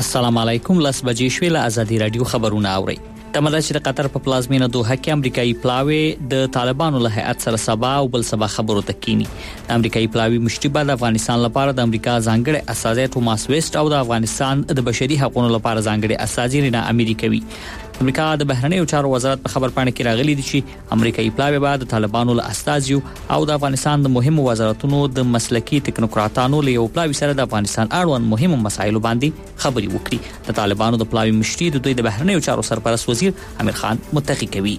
السلام علیکم. لاس بجې شوې له ازادي رادیو خبرونه اوري. تمدا چې د قطر په پلازمینه دوحه کې امریکایي پلاوی د طالبانو له هیئت سره سبا او بل سبا خبرو تکینی. د امریکایي پلاوی مشربه د افغانستان لپاره د امریکا ځانګړي استازی توماس ویسټ او د افغانستان د بشري حقوقو لپاره ځانګړي استازی رینا امریکوي. امریکا د بهرنیو چارو وزارت په خبر پاڼه کې راغلي دي چې امریکایي پلاوی بعد د طالبانو له استازیو او د افغانستان د مهمو وزارتونو د مسلکی ټکنوکراتانو له یو پلاوی سره د افغانستان اړوند مهمو مسایلو باندې خبري وکړي. د طالبانو د پلاوی مشري د دوی د بهرنیو چارو سرپرست وزیر امیر خان متقی کوي.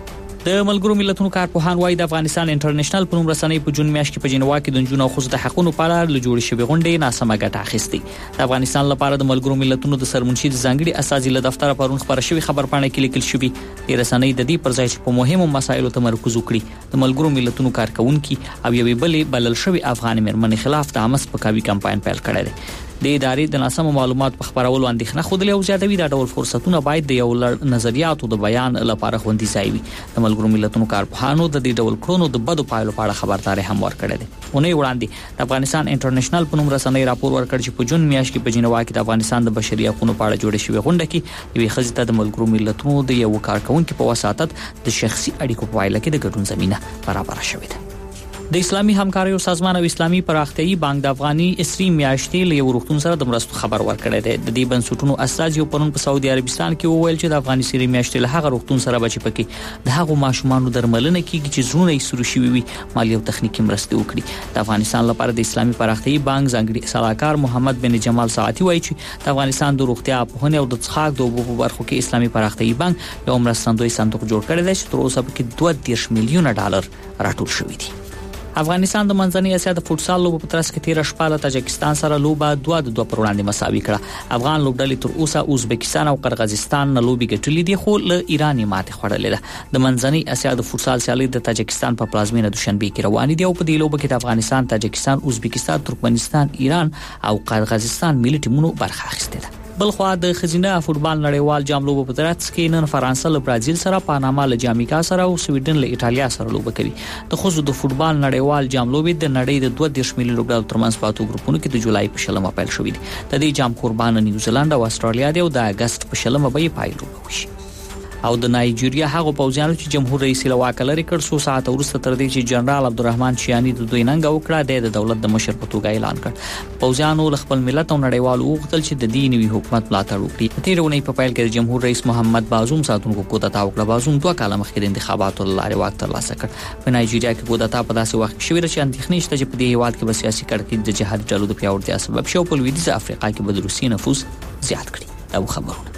د ملګرو ملتونو کارپوهان وايي د افغانستان انټرنیشنل په نوم رسنۍ په جون میاشت کې په جنوا کې د جون او خصوصي حقوقو په اړه له جوړې شوې غونډې ناسمه ګټه اخیستې. د افغانستان لپاره د ملګرو ملتونو د سرمنشي ځانګړي استازي له دفتر پرون خبر شوی خبر پاڼه کې لیکل شوی د رسنۍ د دې پر ځای چې په مهمو مسایلو تمرکز وکړي د ملګرو ملتونو کارکونکو او یوې بلې بلل شوی افغان مېرمنې خلاف د حماس په کاوي کمپاین پیل کړی دی. د ادارې د ناسمو معلومات په خبرولو اندېښنه خوده او زیاتوي د ډول فرصتونه باید د یو نظریاتو د بیان لپاره خوندي ځای وي. د ملګرو ملتونو کارپوهانو د دې ډول کړنو د بدو پایلو په اړه خبرداري هم ورکړې ده. اونۍ وړاندې د افغانستان انټرنیشنل په نوم رسنۍ راپور ورکړ چې په جون میاشت کې په جنوا کې د افغانستان د بشري حقوقو په اړه جوړې شوې غونډه کې یوې ښځې ته د ملګرو ملتونو د یو کارکونکو په وساتت د شخصي اړیکو په وایله کې د ګډون زمينه برابر شوې ده. د اسلامي همکاریو سازمان او اسلامي پراختیايي بانک د افغاني اسري میاشتې له ورغتون سره د مرستو خبر ورکړی دی. د دې بنسټونو استازي پرون په سعودي عربستان کې وویل چې د افغاني اسري میاشتې له هغه ورغتون سره بچي پکې د هغو ماشومانو درملنه کیږي چې زړونه یې سوري شوي وي مالي او تخنیکی مرستې وکړي. د افغانستان لپاره د اسلامي پراختیايي بانک ځانګړي صلاحکار محمد بن جمال ساعتي وایي چې د افغانستان د روغتیا پوهنې او د څښاک د اوبو په برخو کې اسلامي پراختیايي بانک یو مرستندوی صندوق جوړ کړی دی چې تر اوسه پکې 2.3 میلیونه ډالر راټول شوي دي. افغانستان د منځنۍ اسیا د فوټسال لوبو په ترڅ کې 13 شپه له تاجکستان سره لوبه 2-2 پر وړاندې مساوي کړه. افغان لوبډلې تر اوسه ازبکستان او قرغیزستان نه لوبي ګټلې دي خو له ایران ماته خوړلې ده. د منځنۍ اسیا د فوټسال سیالي د تاجکستان په پلازمینه دوشنبه کې روانې دي او په دې لوبه کې د افغانستان، تاجکستان، ازبکستان، ترکمنستان، ایران او قرغیزستان ملي ټیمونو برخه اخیسته ده. بلخوا د خزینه فوټبال نړیوال جام لوبو په ترڅ کې نن فرانسه له برازیل سره، پاناما له جامیکا سره او سویډن له ایټالیا سره لوبه کوي. د خوځو د فوټبال نړیوال جام لوبې د نړۍ د 2.3 میلیون لوبډالو ترمنځ پاتو ګروپونو کې د جولای په شلمه پیل شوې دي. د دې جام قربان نیوزیلند او استرالیا دی او د اگست په شلمه به پای لوبه وشي. او د نایجیریا هغه پوځیانو چې جمهور رئیس له واک لري کړ څو ساعت وروسته تر دې چې جنرال عبدالرحمن چیانی د دوی ننګ وکړه د دولت د مشر په توګه اعلان کړ. پوځیانو خپل ملت او نړیوالو وغوښتل چې د دې نوي حکومت ملاتړ وکړي. تیرونی په پیل کې جمهور رئیس محمد بازوم ساتونکو کودتا وکړه. بازوم 2 کاله مخکې د انتخاباتو لارې واک ترلاسه کړ. په نایجیریا کې کودتا په داسې وخت کې شوې چې اندېښنې شته چې په دې هیواد کې سیاسي کړکېچ د جهاد ډلو د پیاوړتیا سبب شو په لویدیځ افریقا کې به د روسي نفوذ زیات کړي. دا خبرونه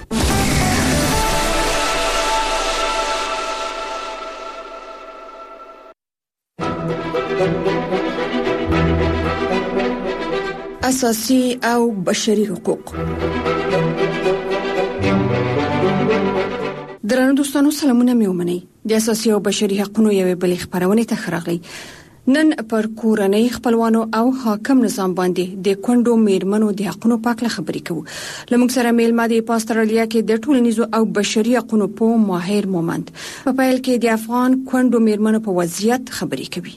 اساسي او بشري حقوق. درنو دوستانو سلامونه مې ومنئ. د اساسي او بشري حقوقو یوې بلې خبرونه ته خراغلی. نن پر کورنۍ خپلوانو او حاکم نظام باندې د کونډو میرمنو د حقوقو په اړه خبرې کوو. لمونږ سره میلمه د استرالیا کې د ټولنیزو او بشري حقوقو په ماهر مومند په پیل کې د افغان کونډو میرمنو په وضعیت خبرې کوي.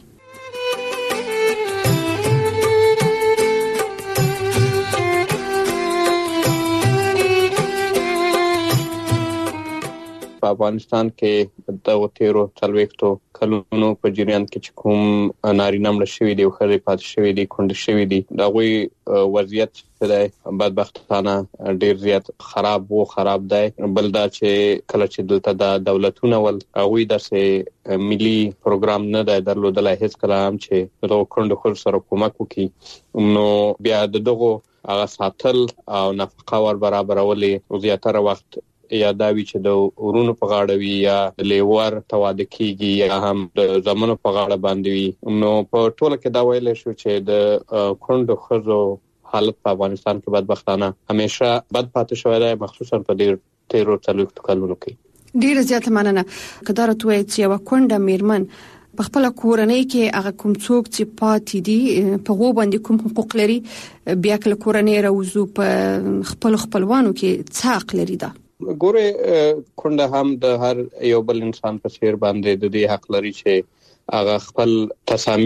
په افغانستان کې د 13 کلونو په جریان کې چې کوم نارینه مړ شوی دی او خري پات شوی دی کونډ شوی دی دا غوي وضعیت چې بدبختانه ډیر زیات خراب دی. بل دا چې کله چې دلته د دولتونو ول غوي داسې ملي پروګرام نه دی درلودلای هیڅ کلام چې د کونډو خل سره کومک وکړي نو بیا دغه هغه ساتل او نفقه ور برابرولې زیاتره وخت یا داوی چې د ورونو په غاړه وي یا د لیور تواده کیږي یا هم د زمونو په غاړه باندې وي. نو په ټوله کې دا ویل شو چې د کونډو خزو حالت په افغانستان کې بدبختانه همیشه بد پاتې شوی دی مخصوصا په دې 13 کلونو کې. ډیر زیات مننه. قدرت وایي چې یو کونډه میرمن په خپل کورنۍ کې هغه کوم څوک چې پاتې دي په غو باندې کوم حقوق لري بیا کله کورنۍ راوځو په خپلوانو کې څه حق لري. دا ګوره کونډه هم د هر یو بل انسان په څیر باندې د دې حق لري چې هغه خپل تصامیم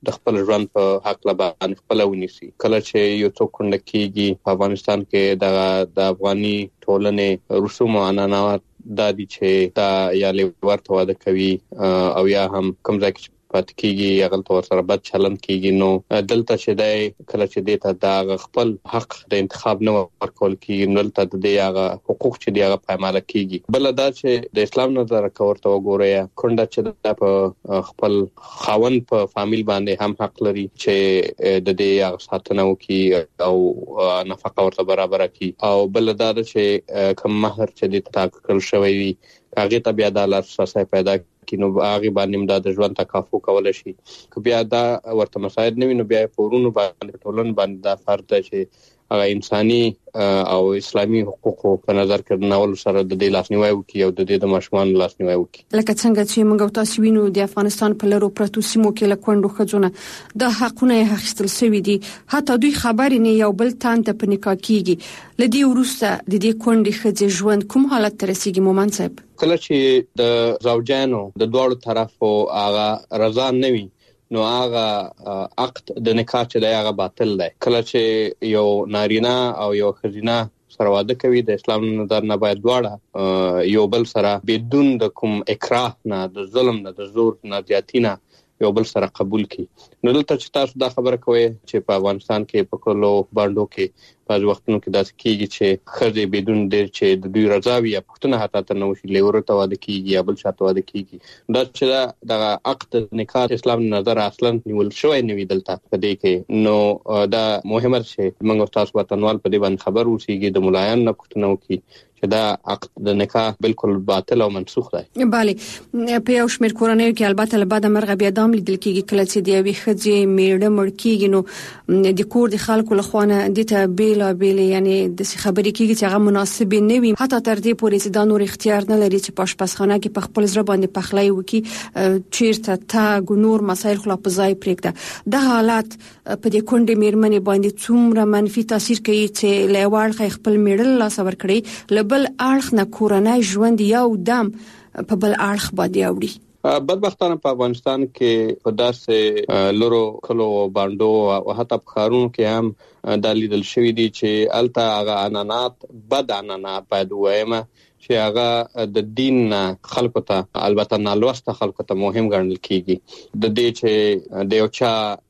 د خپل ژوند په حق لا باندې خپل ونیسي. کله چې یو څوک کونډه کیږي په افغانستان کې د افغاني ټولنې رسوم او عنعنات دا دي چې دا یا ورته واده کوي او یا هم کوم ځای کې پات کیږي یا غلط ور سره بد چلند کیږي. نو دلته چې دای کله چې دیته دا خپل حق د انتخاب نه ورکول کیږي، نو دلته د هغه حقوق چې دی هغه پایماله کیږي. بل دا چې د اسلام نظر کورته وګورئ، کونډه چې په خپل خاوند په فامیل باندې هم حق لري چې د دې هغه ساتنه وکړي او نفقه ورته برابر کړي. او بل دا چې کوم مہر چې د تاکل شوی وي هغه ته بیا د لاسرسي پیدا کینو هغه باندې د ژوند تکافو کول شي. که بیا دا ورته مساعد نه وي نو بیا پورونو باندې ټولن باندې دا فرض ده چې هغه انساني او اسلامي حقوقو په نظر کې ناول سره د دې لاسنیوي وکړي او د دې د ماشومان لاسنیوي وکړي. لکه څنګه چې موږ تاسو وینو د افغانستان په لارو پرتو سیمو کې لکوندو خځونه د حقونه اخیستل شوی دي، حتی دوی خبرې نه یو بل تان ته په نکاح کیږي. لدی ورسته د دې کونډې خځې ژوند کوم حالت ته رسیږي مومن صاحب؟ کله چې د زوجانو د دوړو طرفو هغه رضا نه وي نو هغه عقد د نکاح چې د هغه باطل دی. کله چې یو نارینه او یو ښځینه سره واده کوي د اسلام نظر نه باید دواړه یو بل سره بدون د کوم اکراه نه، د ظلم نه، د زور نه، زیاتینه یو بل سره قبول کړي. نو دلته چې تاسو دا خبره کوئ چې په افغانستان کې په کلو باندې کې بعض وختونو کې داسې کیږي چې خځې بدون د چې د دوی رضا وي یا پښتنه حتی ته نو شي لورته واده کیږي یا بل شاته واده کیږي. دا چې دا عقد نکاح اسلام نظر اصلا نیول شوی نه وي دلته په دې کې. نو دا مهمه چې موږ تاسو وطنوال په دې باندې خبر اوسېږي، د ملایان نه پښتنه وکړي چې دا عقد د نکاح بالکل باطل او منسوخ دی. بله، په یو شمېر کورنیو کې البته له بعد مرغه بیا دام لیدل کیږي کله چې د یوې ښځې میړه مړ کیږي نو د کور د خلکو له خوا نه دته بیل یعنی د خبرې کیږي چې هغه مناسب نه وي، حتی تر دې پورې چې دا نور اختیار نه لري چې په آشپزخانه کې په خپل ځای باندې پخلی وکړي، چیرته تاګ نور مسایل خلا په ځای پرېږده. دا حالت په دې کونډې میرمنې باندې څومره منفي تاثیر کوي چې له واړه خپل میړه لاس ور کړی لبل اړخ نه کورنۍ ژوند یو دم په بل اړخ باندې اوړي. بدبختانه په افغانستان کې په داسې لورو کلو باندو او حتی په خارونو کې هم د لیدل شوی دي چې الته هغه عنعنات بد عنعنات باید وایم چې هغه د دین خلکو ته البته نالوسته خلکو ته مهم ګڼل کیږي. د دې چې د یو چا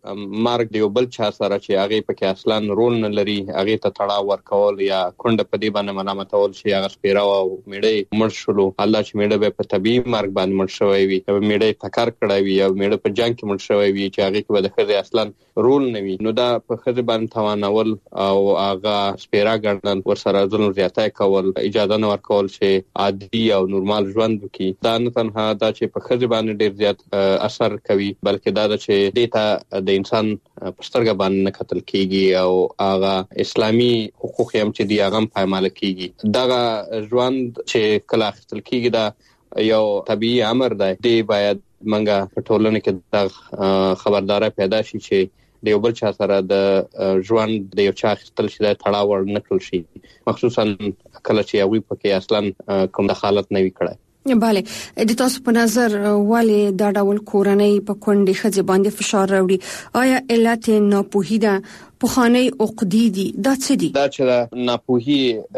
مرګ د یو بل چا سره چې هغه پکې اصلا رول نه لري هغه ته تړاو ورکول یا کونډه په دې باندې ملامتول شي هغه سپیرا او میړه مړ شلو، الله چې میړه به په طبيعي مرګ باندې مړ شوی وي او میړه ټکر کړی وي او میړه په جنگ کې مړ شوی وي چې هغه کې به د خځې اصلا رول نه وي، نو دا په خځې باندې توانول او هغه سپیرا ګڼل ورسره ظلم زیاتای کول، اجازه نه ورکول چې عادي او نورمال ژوند وکړي. دا نه تنها دا چې په خځې باندې ډیر زیات اثر کوي بلکې دا چې دیتا د انسان پسترګه باندې نه قتل کیږي او هغه اسلامي حقوق هم چې دی هغه پایمال کیږي. دا ژوند چې کله اخیستل کیږي دا یو طبيعي امر دی. دی باید منګه په ټولنه کې د خبرداري پیدا شي چې د یو بل چا سره د ژوند د یو چا خپل شي د تړاو نکړل شي، مخصوصا کله چې هغه پکې اصلا کوم دخالت نه وی کړای. بله، د تاسو په نظر ولې دا ډول کورنۍ په کونډې خځې باندې فشار راوړي؟ آیا علت ناپوهي ده؟ پخوانی عقدې دي؟ دا څه دي؟ دا چې ناپوهي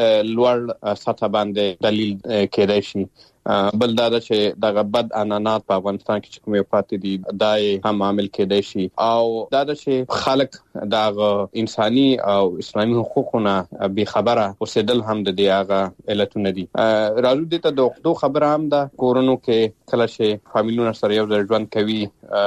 لوړ سطح باندې دلیل کېدای شي. بل دا چې دغه بد عنعنات په افغانستان کې کومه پاتې دي دای هم عامل کېدای شي او دا چې خلک دغه انساني او اسلامي حقوقونه به خبره اوسېدل هم د دې هغه علتونه دي. راځو دې ته د وختو خبره هم ده کورونو کې کله چې فامیلونه سره یو ځای ژوند کوي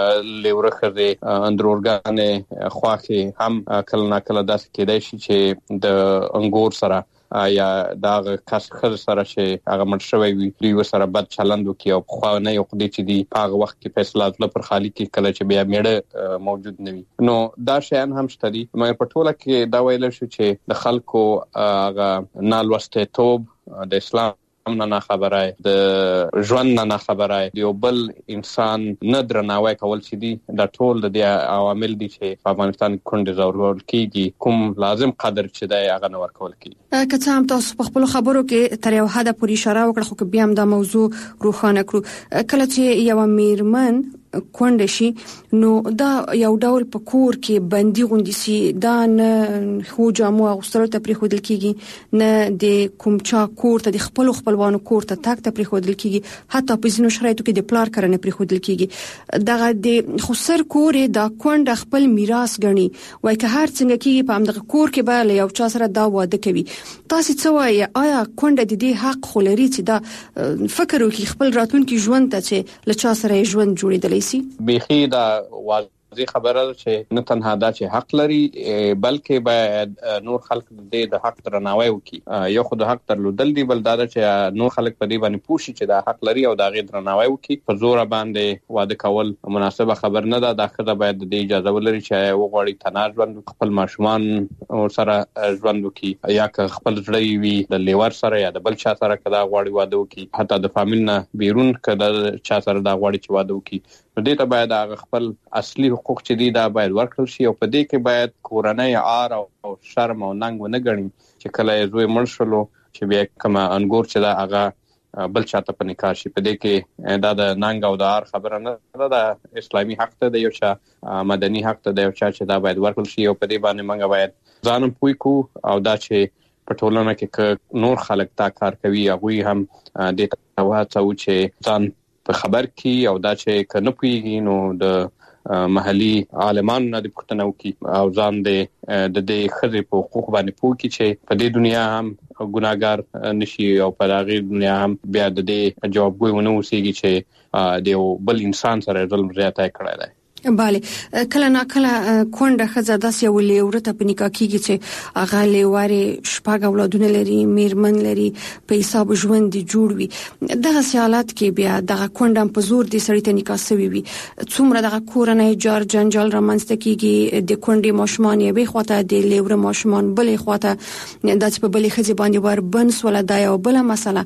لورخه اندرورګانې خواخې هم کله نه کله داسې کېدای شي چې د انګور سره یا دا کس خر سره چې هغه مړ شوی وي دوی سره بد چلند وکي او خو نه یو قضیه چې دی هغه وخت کې فیصله پر خالي کې کله چې بیا میړه موجود نه وي. نو دا شیان هم شته دي مګر په ټوله کې دا ویل شو چې د خلکو هغه نالوسته توب د اسلام نه خبره، د ژوند نه خبره، د یو بل انسان نه درناوی کول چې دي دا ټول د عوامل دي چې په افغانستان کې کونډې زورول کیږي، کوم لازم قدر چې دی هغه نه ورکول کیږي. که څه هم تاسو په خپل خبرو کې تر یو حد پورې اشاره وکړه خو بیا هم دا موضوع روښانه کړو. کله چې یو میرمن کونډه شي نو دا یو ډول په کور کې بندي غوندي سي دا نه خو جامو اغوستلو ته پریښودل کیږي نه د کوم چا کور ته د خپلوانو کور ته تاک ته پریښودل کیږي حتی په ځینو شرایطو کې د پلار کرنه پریښودل کیږي دغه د خسر کور دا کونډه خپل میراث غني وای که هر څنګه کیږي په همدغه کور کې به له یو چا سره دا واده کوي تاسو څه وایي آیا کونډه د دې حق خلري چې دا فکر وکړي خپل راتلونکي ژوند ته چې له چا سره ژوند جوړیدلی سي بيخي دا واضح خبره ده چې نه تنها دا چې حق لري بلکې باید نور خلک د حق درناوی وکړي یو خو د حق درلودل دی بل دا چې نور خلک په دې باندې پوښي چې دا حق لري او دا غي درناوی وکړي په زور باندې واده کول مناسبه خبر نه ده دا خدای باید د اجازه ولري چې وغوړي تناز ژوند خپل ماشومان سره ژوند وکړي یا که خپل ځړی وي د لیور سره یا د بل چا سره کدا غوړي واده وکړي حتی د فامیل نه بیرون کدا چا سره دا غوړي چې واده وکړي نو دې ته باید هغه خپل اصلي حقوق چې دي دا باید ورکړل شي او په دې کې باید کورنۍ عار او شرم او ننګ ونه ګڼي چې کله زوی مړ شلو چې بیا کوم انګور چې دا هغه بل چاته په نکاح شي په دې کې دا د ننګ او د عار خبره نه ده اسلامي حق ته د یو چا مدني حق ته د یو چا چې دا باید ورکړل شي او په دې باندې موږ باید ځانم پوي کو او دا چې په ټولنه کې نور خلک دا کار کوي هغه هم د توهڅو چې ځان په خبر کی او دا چې کنه پیږي نو د محلي عالمانو نه د پښتنو کې او ځان د دې خزې په حقوق باندې پوه کی چې په دې دنیا هم ګناګار نشي او په هغه دنیا هم بیا د دې جوابګوي ونه وسیږي چې د بل انسان سره ظلم زیاته کړی دی bale کله نا کله کونډه خزه داس یو لیورته په نکاح کیږي چې هغه لیواره شپږ اولادونه لري میرمن لري په حساب ژوند دی جوړ وي دغه حالات کې بیا دغه کونډه په زور دي سړی ته نکاح سوي وي څومره دغه کورنۍ جار جنجال رامنځته کیږي د کونډې ماشومان یې به خواته د لیوره ماشومان بلې خواته د په بلې خزه باندې ور بنس ولا دا یو بل مسله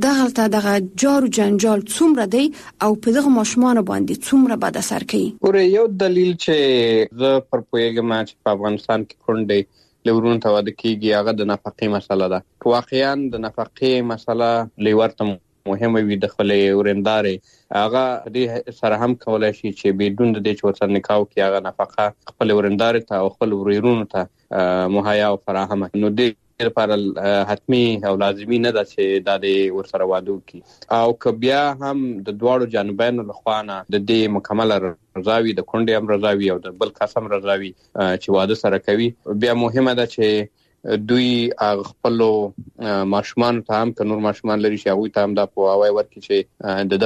دغه جار جنجال څومره دی او په دغه ماشومان باندې څومره بد اثر کوي یو دلیل چې زه پر پوهیږم چې په افغانستان کې کونډې لورونو ته واده کیږي هغه د نفقې مسله ده واقعا د نفقې مسله لیورته مهمه وي د خپلې ورندارې هغه دې سره هم کولای شي چې بدون د دې چې ورسره نکاح کوي هغه نفقه خپل ورندارې ته او خپل ورونو ته مهیا او فراهمه نو دې لپاره حتمی او لازمی نه ده چې د دې ورسره واده کوي او که بیا هم د دواړو جانبینو لخوا نه د دې مکمل رضاوي د کونډې هم رضاوي او د بل قسم رضاوي چې واده سره کوي بیا مهمه ده چې دوی خپل ماشومان ته هم که نور ماشومان لري چې هغه ته هم دا پوهاوی ورکړي چې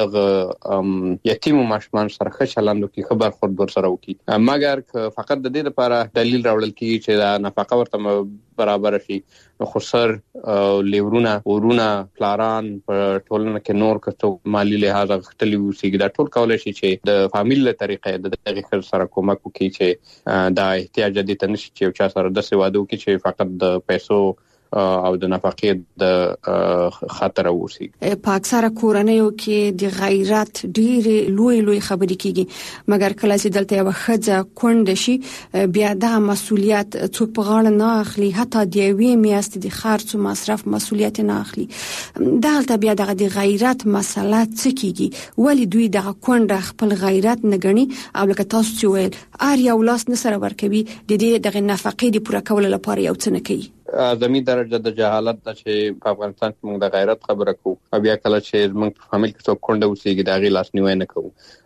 دغه یتیم ماشومان سره ښه چلند وکړي خبر خود ور سره وکړي مګر که فقط د دې لپاره دلیل راوړل کیږي چې دا نفقه ورته برابر شي خسر لیورونه ورونه پلاران په ټولنه کې نور کڅو مالی لحاظ غختلی وسیږي دا ټول کولای شي چې د فامیل له طریقې د دغه خر سره کومک وکړي چې دا احتیاج دي ته نشي چې چا سره د سوادو کې چې فقط د پیسو او د نفقې د خطر اوسي په اکثره کورنیو کې د غیرت ډېر لوی خبرې کیږي مګر کله چې دلته یو خځه کونډه شي بیا د مسولیت څوک په غاړه نه اخلي حتی د یوې میاشتې د خرڅ او مصرف مسولیت نه اخلي دلته بیا د غیرت مسله څه کیږي ولی دوی د کونډه خپل غیرت نه غني او لکه تاسو چې ویل ار یو لاس نه سره ورکوي د دې د نفقې د پوره کولو لپاره یو څه نه کوي اعظمي درجه د جهالت د چې په افغانستان کې موږ د غیرت خبره کوو بیا کله چې موږ په فامیل کې څوک کونډه وسیږي دا غي لاس نیوي نه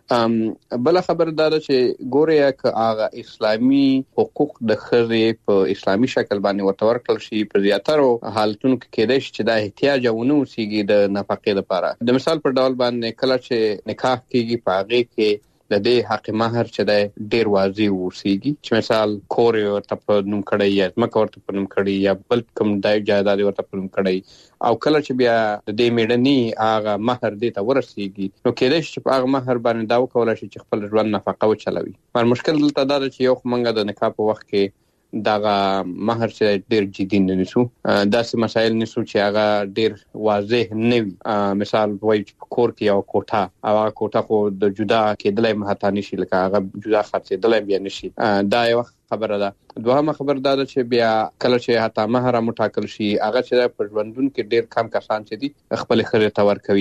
کوو بل خبر دا چې ګوره ک هغه اسلامي حقوق د خزې په اسلامي شکل باندې ورته ورکړل شي په زیاتره حالتونو کې کېدای شي چې دا احتیاج ونه وسیږي د نفقې لپاره د مثال پر ډول باندې کله چې نکاح کیږي په هغه کې د دې حق مہر چې د ډیر واضح وسیږي چې مثال کور ورته په نوم کړی یا مکه ورته په نوم کړی یا بل کوم دای جایداد ورته په نوم کړی او کله چې بیا د دې میډني هغه مہر دې ته ورسیږي نو کېدای شي په هغه مہر باندې دا وکولای شي چې خپل ژوند نفقه وچلوي پر مشکل دلته دا چې یو منګه د نکاح په وخت کې دغه مہر چې ډیر جدي نه نشو داسې مسایل نشو چې هغه ډیر واضح نه وي مثال وایي چې کور کې یو کوټه او هغه کوټه خو د جدا کېدلای مهته نشي لکه هغه جدا خرڅېدلای بیا نشي دا یو خبره ده دوهمه خبر دا چې بیا کله چې حتی مہر مټاکل شي هغه چې په ژوندون کې ډیر کم کسان چې دي خپل خرې تور کوي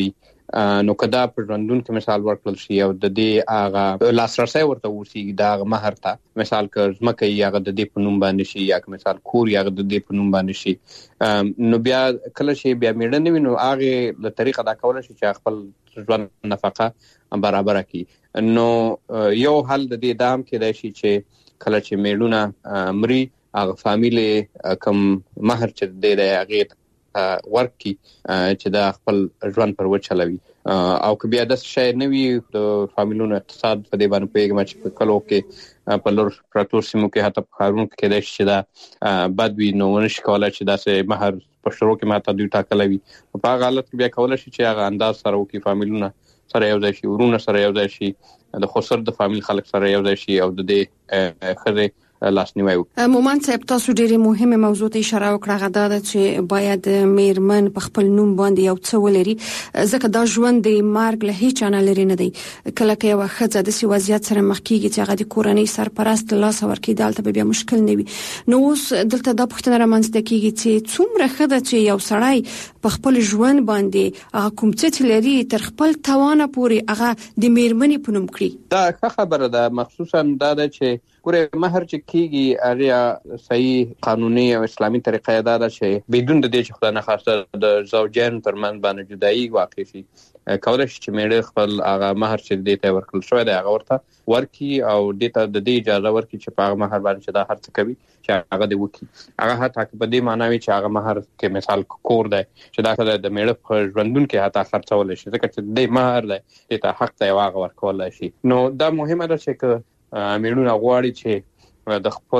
نو کدا په ژوندون کې مثال ورکړل شي او د دې هغه لاسرسي ورته وسی دا مہر ته مثال ک زمکه یغه د دې په نوم باندې شي یا مثال کور یغه د دې په نوم باندې شي نو بیا کله شي بیا میړه نوي نو هغه له طریقه دا کول شي چې خپل ژوند نفقه برابر کړي نو یو حل د دې دام کې دی چې کله چې میړونه مري هغه فامیلی کم مہر چې دی هغه ورکی چې دا خپل ژوند پر وچلوي او که بیا د شای نوی د فامیلونو اقتصاد په دې باندې پیګم چې په کلو کې په لور پراتور سیمو کې حتی په خارون کې د شي دا بدوی نو ونش کوله چې دا سه مہر په شروع کې ماته دوی ټاکلوي په هغه حالت کې بیا کوله شي چې هغه انداز سره وکي فامیلونه سره یو ځای شي ورونه سره یو ځای شي د خسر د فامیل خلک سره یو ځای شي او د دې خره لاسنیوي وکړي. مومن صاحب تاسو ډېری مهمه موضوع ته اشاره وکړه غدا ده چې باید میرمن په خپل نوم باندې یو څه ولري ځکه دا ژوند د مرګ له هیڅ نه لري نه دی کله کې یو ښځه د سی وضعیت سره مخ کیږي چې هغه د کورنۍ سرپرست لاس ورکړي دلته بیا مشکل نه وي نو اوس دلته د پښتنه رامنځته کیږي چې څومره ښځه چې یو سړی په خپل ژوند باندې هغه کوم څه لري تر خپل توانه پورې هغه د میرمنې په نوم کړی دا ښه خبره ده مخصوصا دا ده چې ګوره مہر چې کیږي اړیا صحیح قانوني او اسلامي طریقه دا ده چې بدون د دې چې خدای نه خواسته د زوجین ترمن باندې جدایي واقع شي کولای شي چې میړه خپل هغه مہر چې دې ته ورکړل شوی دی هغه ورته ورکی او دې ته د دې اجازه ورکی چې په هغه مہر باندې دا هر څه کوي چې هغه دې وکي هغه حتی په دې معنی وي چې هغه مہر کې مثال کور دی چې دا کله د میړه په ژوندون کې حتی خرڅول شي ځکه چې دې مہر دی دې ته حق دی هغه ورکول شي نو دا مهمه ده چې میړونه غواړي چې د خپل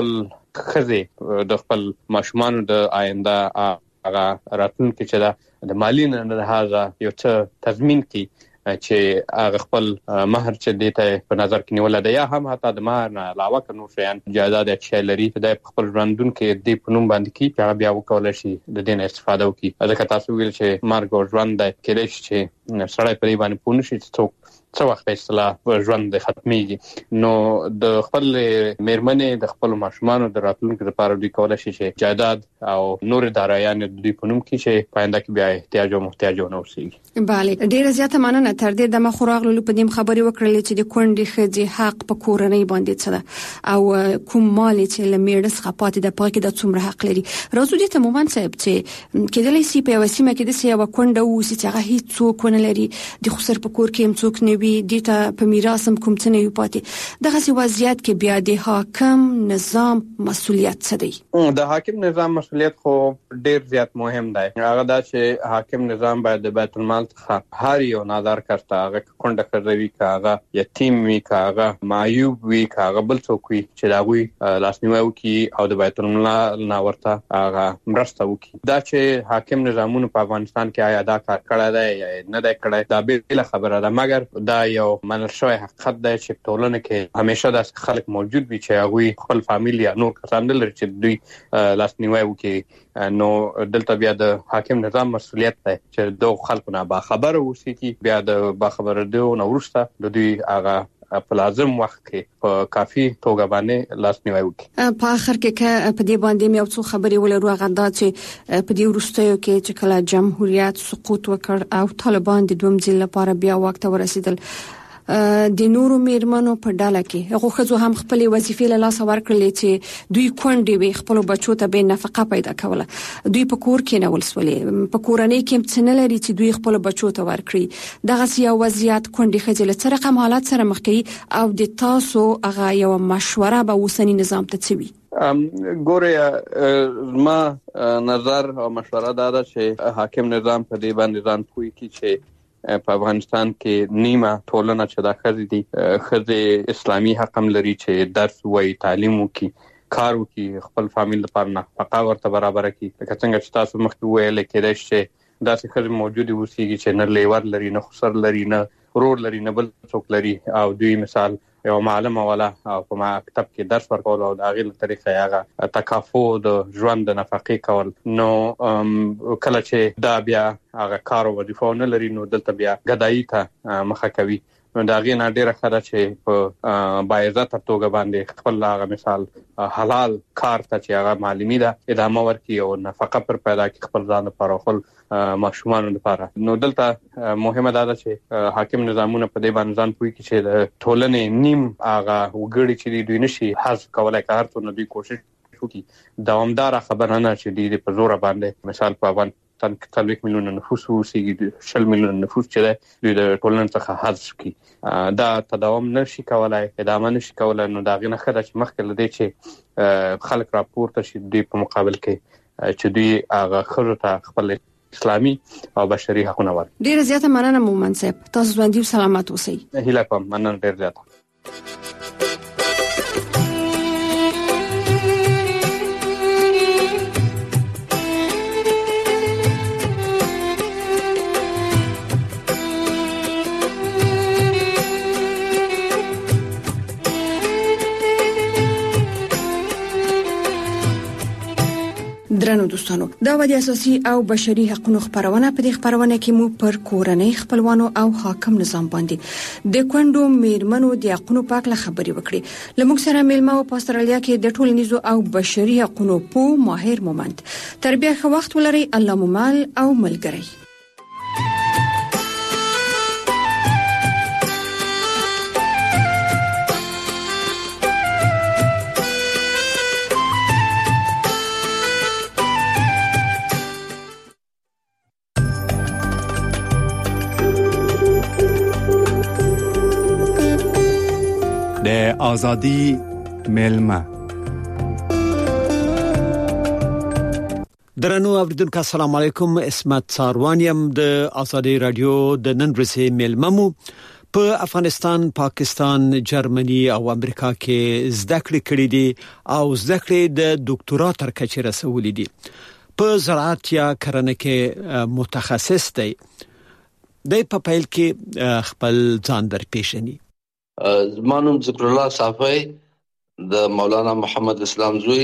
خزه د خپل ماشومان د آینده هغه راتلونکي چې دا د مالی نه لحاظه یو څه تضمین کړي چې هغه خپل مہر چې دیته په نظر کې نیول دی یا هم حتی د مہر نه علاوه کنو شیان جایداد چې لري د خپل ژوندون کې د پنوم باندې کې هغه بیا وکول شي د دین استفاده وکړي ځکه تاسو ویل چې مرګ او ژوند د کېدای شي چې سړی په دې باندې پونه شي څوک څو وخت اصطلاح ژوند ختميږي نو د خپل میرمنې د خپل ماشومان د راتلونکو لپاره دوی کولای شي چې جایداد او نور دارایان د دوی په نوم کې چې پاینده کې بیا احتیاج او محتاج نه اوسېږي. bale ډیره زیاته مننه تر دې د مخوراغلو په دې خبري وکړلې چې د کونډې خځې حق په کورنۍ باندې څه ده او کوم مال چې لمېړه څخه پاتې د پاکي د څومره حق لري راځو دې ته مومن صاحب چې کېدلې سی په وسیمه کې د سیاو کونډه و چې هغه هیڅ څوک نه لري د خسر په کور کې هم څوک نه وي دیتا په میراث هم کوم څه نه وي پاتې دغه سی وضعیت کې بیا د حاکم نظام مسؤلیت څه دی؟ د حاکم نظام مسؤلیت خو ډیر زیات مهم دی هغه دا چې حاکم نظام باید د بیت المال څخه هر یو نظر کړه هغه کونډه کوي کاغه یتیم وی کاغه معیوب وی کاغه بل څوک وی چې دا وی لاسنیوي وکي او د بیت المال نه ورته هغه مرسته وکي دا چې حاکم نظامونه په افغانستان کې آیا دا کار کړی دی یا نه دی کړی دا به خبره ده مګر دا یو منل شوی حقیقت دی چې ټولنه کې همیشه د خلک موجود وي چې هغه خپل فامیل یا نور کسان لري چې دوی لاسنیوي وکي نو دلته بیا د حاکم نظام مسؤلیت دی چې دوه خلکو نه با خبر اوسي چې بیا د با خبر دی نو ورسته د دوی هغه په لازم وخت کې په کافي توګه باندې لاسنیوي وکړي. په اخر کې په دې باندې مې څو خبرې ولرو غدا چې په دې وروستیو کې چې کله جمهوریت سقوط وکړ او طالبان د دوم ځل لپاره بیا وخت ورسېدل د نورو میرمنو په ډاله کې هغه خزو هم خپل وظیفې له لاس ورکړلې چې دوی کونډې وي خپل بچو ته به نفقه پیدا کوله دوی په کور کې نه ولسولې په کورنۍ کې څه نه لري چې دوی خپل بچو ته ورکړي دغه سیاسي وضعیت کونډې خځې له څه رقم حالات سره مخ کوي او د تاسو هغه یو مشوره به وسنی نظام ته څوي ګوره ما نظر او مشوره دا ده چې حاکم نظام په دې باندې ځان پوي کی چې په افغانستان کې نیمه ټولنه چې دا خزي دي خزي اسلامي حق هم لري چې درس وای تعلیم وکي کار وکي خپل فامیل لپاره نفقه ورته برابر کړي لکه څنګه چې تاسو مخکې ویل کېدای شي دا څه خزي موجود وسیږي چې نه لیور لري نه خسر لري نه ورور لري نه بل څوک لري او دوی مثال یو معلم ولا او په مکتب کې درس ورکول او د غیر طریقې هغه تکافو د ژوند د نفقې کول نو کله چې دا بیا هغه کار او وظیفه نه لري نو دلته بیا غدایي ته مخه کوي نو دا غي نه ډیره خره چې په باعزت توګه باندې خپل هغه مثال حلال کار ته چې هغه معلومی ده ادامه ورکړي او نفقه پر پیدا کړي خپل ځان لپاره خپل ماشومان لپاره. نو دلته مهمه ده چې حاکم نظامونه په دې باندې ځان پوي کې چې د ټولنې نیم هغه وګړي چې دوی نشي حذف کولای کار ته نو دوی کوشش وکړي دوامدار خبره نه چې دوی په زور باندې مثال په افغانستان 30 میلیونه نفوس وسیږي 60 میلیونه نفوس چې دوی د ټولنې څخه حذف کړي دا تداوم نشي کولای ادامه نشي کولای. نو دا غي نه خره چې مخکې لدی چې خلک راپورته شي دوی په مقابل کې چې دوی هغه خره ته خپل اسلامي او بشري حقوق ور. ډیر زیاته مننه مومن صاحب تاسو ژوندۍ او سلامت اوسئ. هیله کوم مننه ډیر زیاته. درنو دوستانو دا د اساسي او بشري حقوقو خبرونه په دې خبرونه کې مو پر کورنۍ خپلوانو او حاکم نظام باندې د کندو میرمنو د حقوقو په اړه خبري وکړي. لموږ سره میلمه په استرالیا کې د ټولنیزو او بشري حقوقو په ماهر مومند تربیه خو وخت ولري الله مومال او ملګری. آزادی میلمه. درنو اوریدونکو السلام علیکم. اسمت ساروانیم د آزادی رادیو د نن ورځې میلممو په افغانستان، پاکستان، جرمني او امریکا کې زده کړې کړې دي او زده کړې د ډاکټرا تر کچې رسولې دي. په زراعت یا کرنه کې متخصص دی. د په پیل کې خپل ځان در پیژني. زمانوم ذکر الله صافی د مولانا محمد اسلام زوی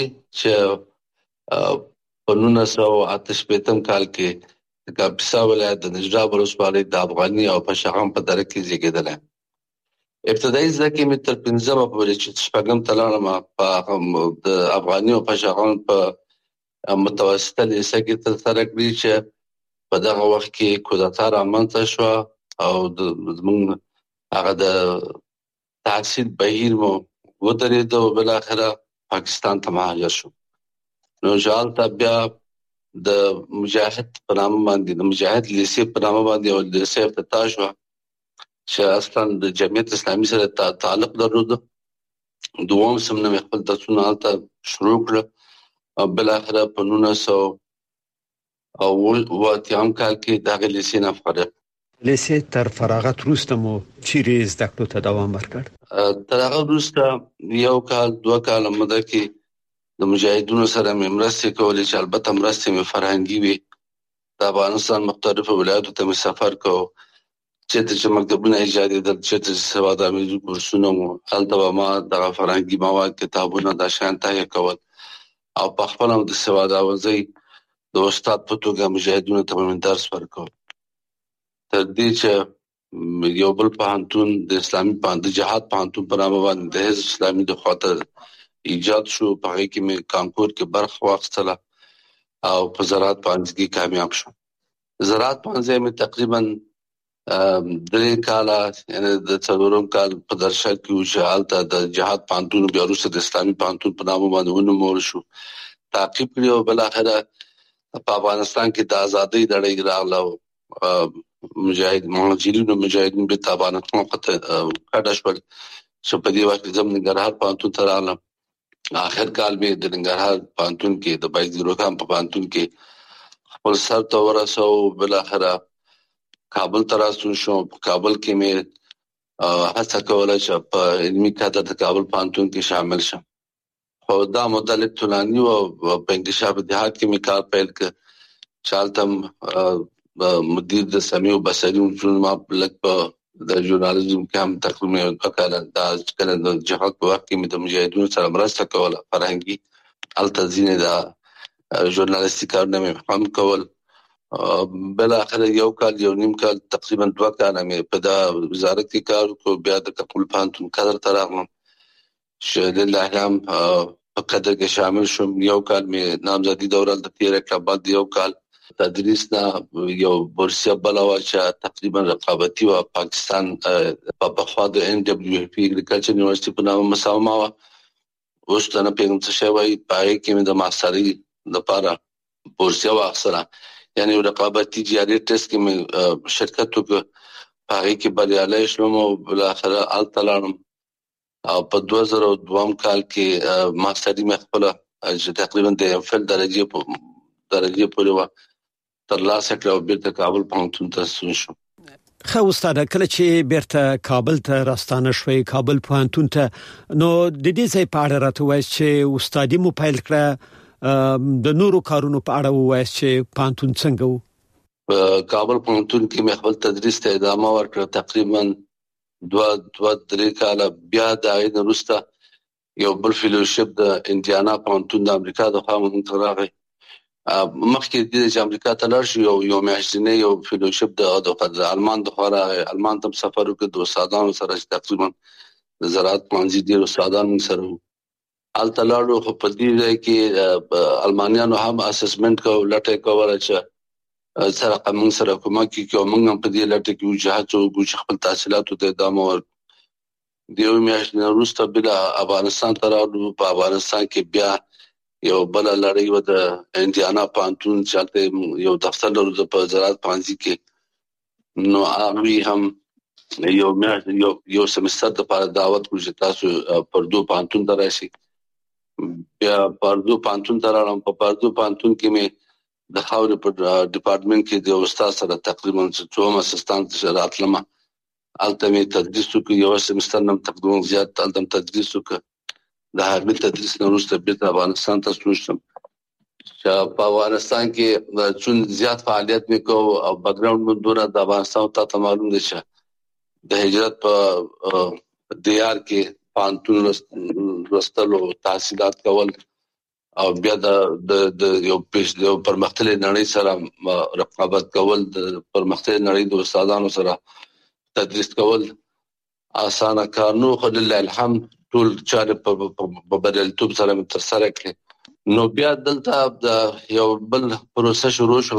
چې په 1988 کال کې د کاپیسا ولایت د نجراب ولسوالۍ د افغاني او پشغم په دره کې زیږیدل. ابتدایي زده کړې مې تر 15 پورې چې شپږم تلانم په د افغاني او پشغم په متوسطه لیسه کې ترسره کړې چې په دغه وخت کې کودتا رامنځته شو او زموږ هغه د تحصیل بهیر مو ودرېد او بل اخره پاکستان ته مهاجر شو. نو ژالته بیا د مجاهد په نامه باندې د مجاهد لیسې په نامه باندې او لیسې افتتاح شو چې اصلا د جمعیت اسلامي سره تعلق درلود. دوم سمنه خپل درسونه هلته شروع کړ او بل اخره په 1900 او واتیام کال کې دغه لیسې نه فارغ. لیسې تر فراغت وروسته مو چیرې زده کړو ته دوام ورکړ؟ تر هغه وروسته یو کال 2 کال مده کې د مجاهدونو سره مې مرستې کولې چې البته مرستې مې فرهنګي وي. د افغانستان مختلفو ولایتو ته مې سفر کو چې مکتبونه ایجادېدل چې سواد آمیز کورسونه مو هلته ما د فرهنګي مواد کتابونه د شان تهیه کول او په خپل د سواد آوازي د استاد په توګه مجاهدونو ته مې درس ورکول. تر دې چې یو بل پوهنتون د اسلامي د جهاد پوهنتون په نامه باندې د حزب اسلامي د خاطر ایجاد شو. په هغه کې مې کانکور کې برخه واخیستله او په زراعت پوهنځي کې کامیاب شوم. زراعت پوهنځي مې تقریبا 3 کاله یعنی د 4 کال په درشل کې و چې هلته د جهاد پوهنتون بیا وروسته د اسلامي پوهنتون په نامه باندې ونومول شو. تعقیب کړی او بل اخره په افغانستان کې د ازادۍ لړۍ راغله. مجاهدین به تابانه وخت کډه شول چې په دې وخت زم ننګرهار پوهنتون ته راغلم. آخر کال به د ننګرهار پوهنتون کې د بایزیرو کام په پوهنتون کې خپل سر ته ورسو. بل اخره کابل ته راستون شو. په کابل کې مې هڅه کوله چې په علمي کادر د کابل پوهنتون کې شامل شم. خو دا مدلک طولاني او په انکشاف دیهات کې مې کار پیل کړ. چالتم مدیر د سمیع بصری اصول ما لک په د ژورنالیزم کې هم تقریبا وکاله د کله د جهاد په وخت کې مې د مجاهدونو سره مرسته کوله فرهنګي التزین د ژورنالیستیک کارونه مې هم کول بل اخر یو کال یو نیم کال تقریبا 2 کال مې په دا وزارت کې کار وکړ. بیا د کابل پوهنتون کادر ته راغلم چې لله الحمد په کادر کې شامل شوم. یو کال مې نامزدي دوره د تیر کړه. بعد یو کال تدریس نه یو بورسیه بلوا چې تقریبا رقابتي و پاکستان په خوا د ان دبليو اف پی اګریکلچر یونیورسيټي په نامه مساومه و. اوس ته نه پیغام څه شوی پای کې مې د ماستري لپاره بورسیه واخیسته. یعنی رقابتي جاري ټیسټ کې مې شرکت وکړ. پای کې بریالي شوم او بل اخر التلانم او په 2002 کال کې ماستري مې خپل چې تقریبا د افل درجه پورې تر لاسه کړو. بیرته کابل پوهنتون ته شوم. خو استاد کله چې بیرته کابل ته راستانه شوي کابل پوهنتون ته نو د دې ځای په اړه راته وایي چې استادي مو پیل کړه د نورو کارونو په اړه وایي چې پوهنتون څنګه وو؟ په کابل پوهنتون کې مې خپل تدریس ته ادامه ورکړه تقریبا 2-3 کال. بیا د عین وروسته یو بل فیلوشپ د انډیانا پوهنتون د امریکا د خوا مونږ ته راغی. مخکې د امریکا ته لاړ شو یو میاشتنی یو فیلوشپ د آلمان د خوا راغی. آلمان ته سفر وکړ د استادانو سره چې تقریبا د زراعت پوهنځي ډېر استادان موږ سره وو. هلته لاړو خو په دې ځای کې المانیانو هم اسسمنټ کوو لټه کوله چې سره موږ سره کومک وکړي او موږ هم په دې لټه کې وجهات وکړو چې خپل تحصیلاتو ته ادامه ورکړو. د یو میاشتې وروسته بیا افغانستان ته راغلو. په افغانستان کې بیا یو بل لړۍ و د انډیانا پوهنتون چې یو دفتر لرو په زراعت پوهنځي کې. نو هغوی هم یو سمستر لپاره دعوت کړو چې تاسو پردو پوهنتون ته راشئ. بیا پردو پوهنتون ته راغلم. په پردو پوهنتون کې مې د خاورې په ډپارټمنټ کې د استاد سره تقریبا 2 اسسټانټ راتلم. هلته مې تدریس وکړ. یو سمستر نه تقریبا زیات هلته تدریس وکړ. د هغې تدریس نه وروسته بیرته افغانستان ته ستون شوم چې په افغانستان کې چون زیات فعالیت مې کوو او بیکګراوند مې دونه د افغانستان ته معلوم دی چې د هجرت په دیار کې پوهنتون لوستل او تحصیلات کول او بیا د یو پرمختللې نړۍ سره رقابت کول د پرمختللې نړۍ د استادانو سره تدریس کول اسانه کار نه خو لله الحمد ټول چارې په بریالیتوب سره تر سره کړې. نو بیا دلته د یو بل پروسه شروع شو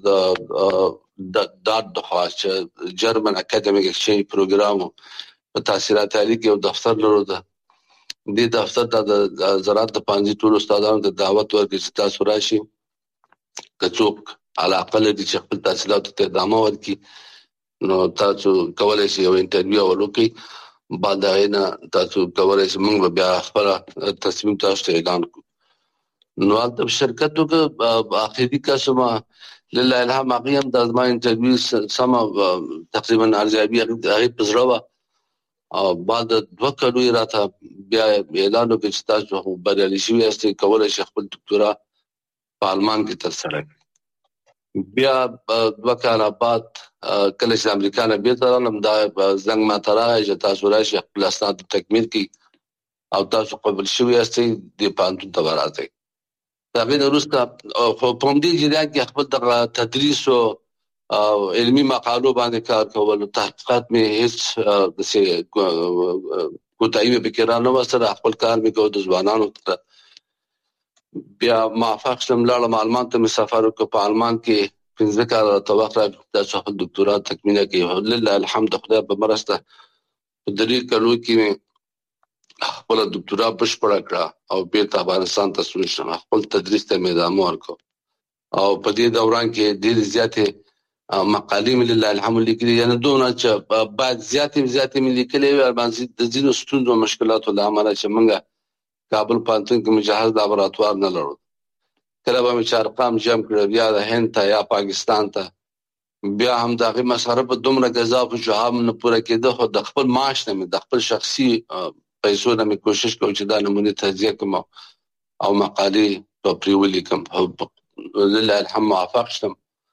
د خوا چې جرمن اکیډمیک ایکسچینج پروګرام په تحصیلات عالی کې یو دفتر لرو. د دفتر د زراعت د پوهنځي ټول استادانو ته دعوت ورکړي چې تاسو راشئ که څوک علاقه لري چې خپل تحصیلاتو ته ادامه ورکړي نو تاسو کولی شئ یو انټرویو وکړئ. بعد هغه تاسو کولای شئ موږ بیا خپل تصمیم تاسو ته اعلان کړو. نو د شرکتو کې اخیری قسمه لله الحمد هغه هم د ازما انټرویو سم تقریبا ارزیابي هغه پزړه او بعد 2 کالو راته بیا اعلان وکړ چې تاسو بریالي شوي یاست کولای شئ خپل ډاکټورا په آلمان کې ترسره کړئ. بیا 2 کال بعد کله چې امریکا نه بیرته راغلم دا زنګ ما ته راغی چې تاسو راشئ خپل اسناد تکمیل کړئ او تاسو قبول شوي یاست د پوهنتون ته راځئ. دا غیر وروسته په دې جریان کې خپل د تدریس او علمي مقالو باندې کار کول او تحقیقات مې هیڅ د کوتاهي مې فکرانه وسره خپل کار مې کوو د ځوانانو ته. بیا موافق شوم لاړم آلمان ته مسافر وکړ. په آلمان کې 15 کال ته وخت راکړ چې خپل ډاکټورا تکمیل کړم. لله الحمد خدای په مرسته په 3 کالو کې خپل ډاکټورا بشپړه کړه او بیرته افغانستان ته ستون شوم. خپل تدریس ته مې ادامه ورکړه او په دې دوران کې ډېر زیاتې مقالې مې لله الحمد لیکلي یعنی دونه چې بعد زیاتې مې لیکلي د ځینو ستونزو او مشکلاتو له امله چې موږ کابل پوهنتون کې مجهز لابراتوار نه لرو. کله به مې ارقام جمع کړل یا د هند ته یا پاکستان ته بیا هم د هغې مصارف دومره ګزافه شو هم نه پوره کېده خو د خپل معاش نه مې د خپل شخصي پیسو نه مې کوشش کوم چې دا نمونې تجزیه کړم او مقالې په پرې ولیکم. لله الحمد موفق شوم.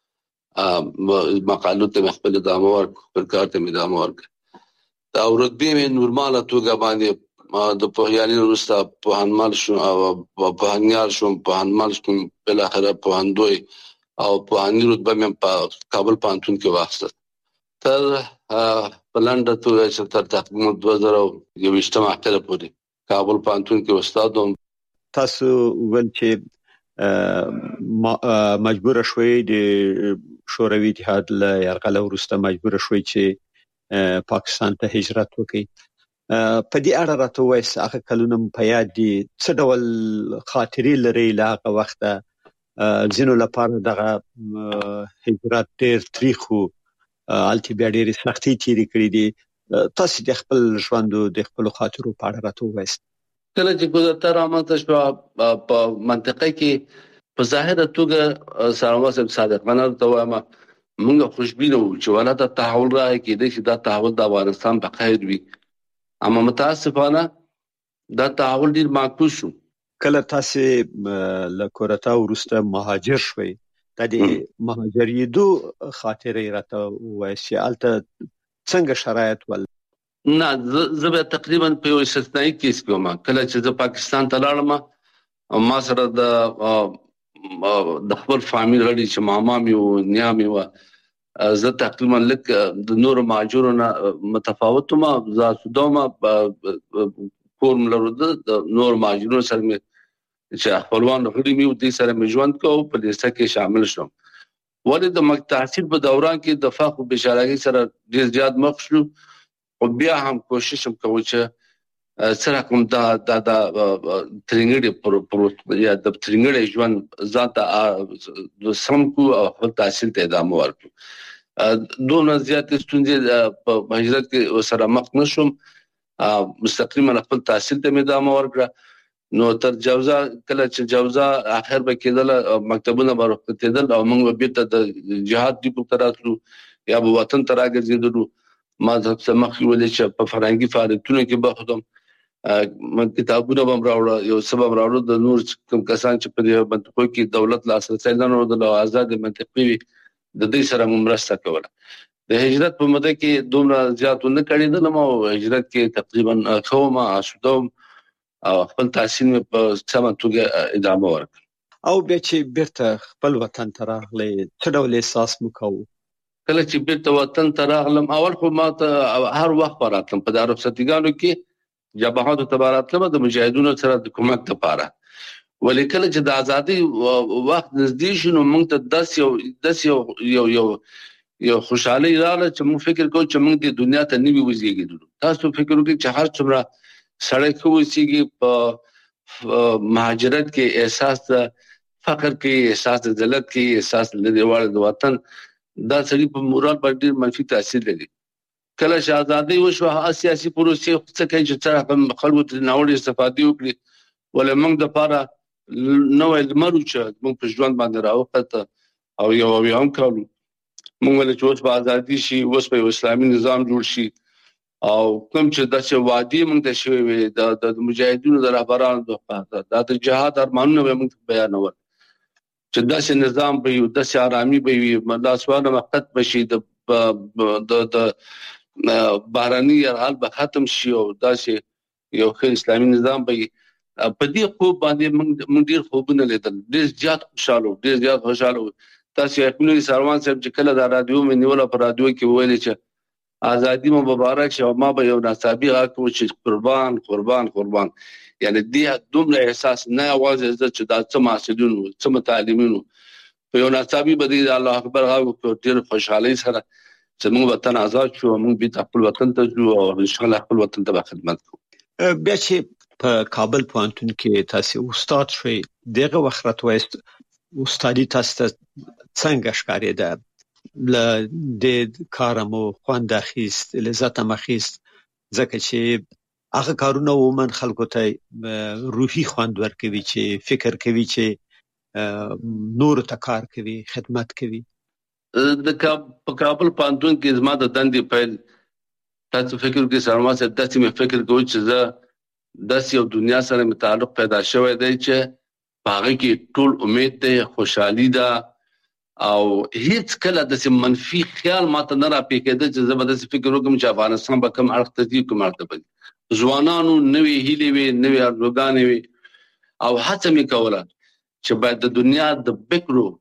مقالو ته مې خپل ادامه ورکړه خپل کار ته مې ادامه ورکړه او رتبې مې نورماله توګه باندې د پوهیالي وروسته پوهنمل شوم او پوهنیار شوم. پوهنمل شوم بالاخره پوهندوی او پوهنځي رتبه مې په کابل پوهنتون کې واخیسته. تر بلنډه تو چې تر تقریبا 2021 اخره پورې کابل پوهنتون کې استاد وم. تاسو ول چې مجبور شوي د شوروي اتحاد له یرغل وروسته مجبور شوي چې پاکستان ته هجرت وکړي. په دې اړه راته وایي هغه کلونه په یاد دي، څه ډول خاطرې لري له هغه وخته؟ ځینو لپاره دغه هجرت ډېر تاریخ وو، البته بیا ډېرې سختۍ تیرې کړې دي. تاسو د خپل ژوند د خپل خاطرو په اړه راته وایي. کله چې ګذرته رامنځته شوه په منطقه کې په ظاهره توګه سلام صادق منر ته وایم موږ خوشبینه وو چې ولا د تحول راځي کېدای شي دا تحول د افغانستان په خیر وي، اما متاسفانه دا تحول ډیر معکوس شو. کله تاسو له کورتا وروسته مهاجر شوي، د مهاجرېدو خاطرې راته وایي چې البته څنګه شرایط ول؟ نه زه به تقریبا په یو استثنایی کیس کې وم. کله چې زه پاکستان ته لاړم ما سره د خپل فامیل غړي چې ماما مې او نیا مې و، زه تقریبا لک د نور ماجرونو متفاوت ما زاسو دوما کورم لرو د نور ماجرونو سره مې چې خپلوان غړي مې د سره مې ژوند کوو په لیسته کې شامل شوم. ولې د تحصیل په دوران کې د فقه بشارګي سره ډیر زیات مخ شو او بیا هم کوشش کوم چې سره کوم دا ترنګړي پر یا د ترنګړي ژوند ذات د سمکو او خپل تحصیل ته ادامه ورکړو. دوه زیات ستونزې په هجرت کې سره مخ نشوم، مستقیما خپل تحصیل ته ادامه ورکړه. نو تر جوزا کله چې جوزا اخر به کېدل مکتبونه ورته کېدل او موږ به ته د جهاد دی په تراتلو یا په وطن تراګرځیدلو. ما د سمخي ولې چې په فرهنګي فعالیتونو کې بخدم کتابونه بم راوړل، یو سبب راوړل د نور کوم کسان چې په دې منطقو کې دولت لاسرسي نه لرل او آزاد منطقي د دې سره مرسته کوله. د هجرت په مده کې دومره زیاتونه کړی دلم او هجرت کې تقریبا خوما اسودم او خپل تحصیل په سمه توګه ادامه ورکړ. او بیا چې بیرته خپل وطن ته راغلی څه ډول احساس وکاو؟ کله چې بیرته وطن ته راغلم اول خو ما ته هر وخت راتلم په دارو ستګانو کې جبهات تباراتلم د مجاهدونو سره د کومک لپاره، ولیکل چې د ازادي وخت نږدې شنو موږ ته داس یو خوشحالي رااله چې موږ فکر کوو چې موږ د دنیا ته نیوي وزیږیدو. تاسو فکر وکړئ چې هر څومره سړی کوسيږي په مهاجرت کې احساس د فقر کې، احساس د ذلت کې، احساس د دیوال د وطن دا سړي په مورال باندې منفي تاثیر لري. کله چې ازادي وشو سیاسي پروسې څه کوي چې خلکو ته ناوړه استفادې وکړي، ولې موږ د پاره نوې لمرو چې موږ په ژوند باندې راوخته او یو هم کولو موږ ولې چې اوس په ازادي شي، اوس په اسلامي نظام جوړ شي او کوم چې د وادي موږ ته شوی وي د مجاهدینو د رهبرانو د جهاد ارمانونه موږ بیانول چې داسې نظام به یو داسې آرامي به وي، مداسوانه وخت بشي د بهراني یرغل به ختم شي او داسې یو ښه اسلامي نظام به په دې خوب باندې موږ ډیر خوبونه لیدل، ډیر زیات خوشاله. تاسو یې سروان صاحب چې کله د رادیو مې نیول په رادیو کې ویل چې ازادي مبارک شه، ما به یو ناصابي غاکو چې قربان قربان قربان، یعنی دې دومره احساس نه اواز چې دا څه محصلینو څه متعلمینو په یو ناصابي بدی الله اکبر غاکو ډیر خوشحالي سره چې موږ وطن آزاد شو، موږ به خپل وطن ته ځو او ان شاء الله خپل وطن ته خدمت کوو. بیا چې په کابل پوهنتون کې تاسو استاد شوي دغه وخت راته استادي تاسو څنګه ښکارېده؟ ل د کارمو خوند اخیست، لذت مخیست، ځکه چې هغه کارونه ومن خلکو ته روحي خوند ورکوي چې فکر کوي چې نور ته کار کوي، خدمت کوي. د کابل پوهنتون کې زما د دندې پیل تاسو فکر کې سرما صاحب داسې مې فکر کوم چې زه داسې یو دنیا سره متعلق پیدا شوی دی چې هغه کې ټول امید ده، خوشحالي ده او هیڅ کله د منفي خیال ماته نه را پېکېده چې زه به داسې فکر وکړم چې افغانستان به کوم اړخ ته ځي، کوم اړخ ته به ځوانانو نوې هیلې وي، نوې ارزوګانې وي او هڅه مې کوله چې باید د دنیا د بکرو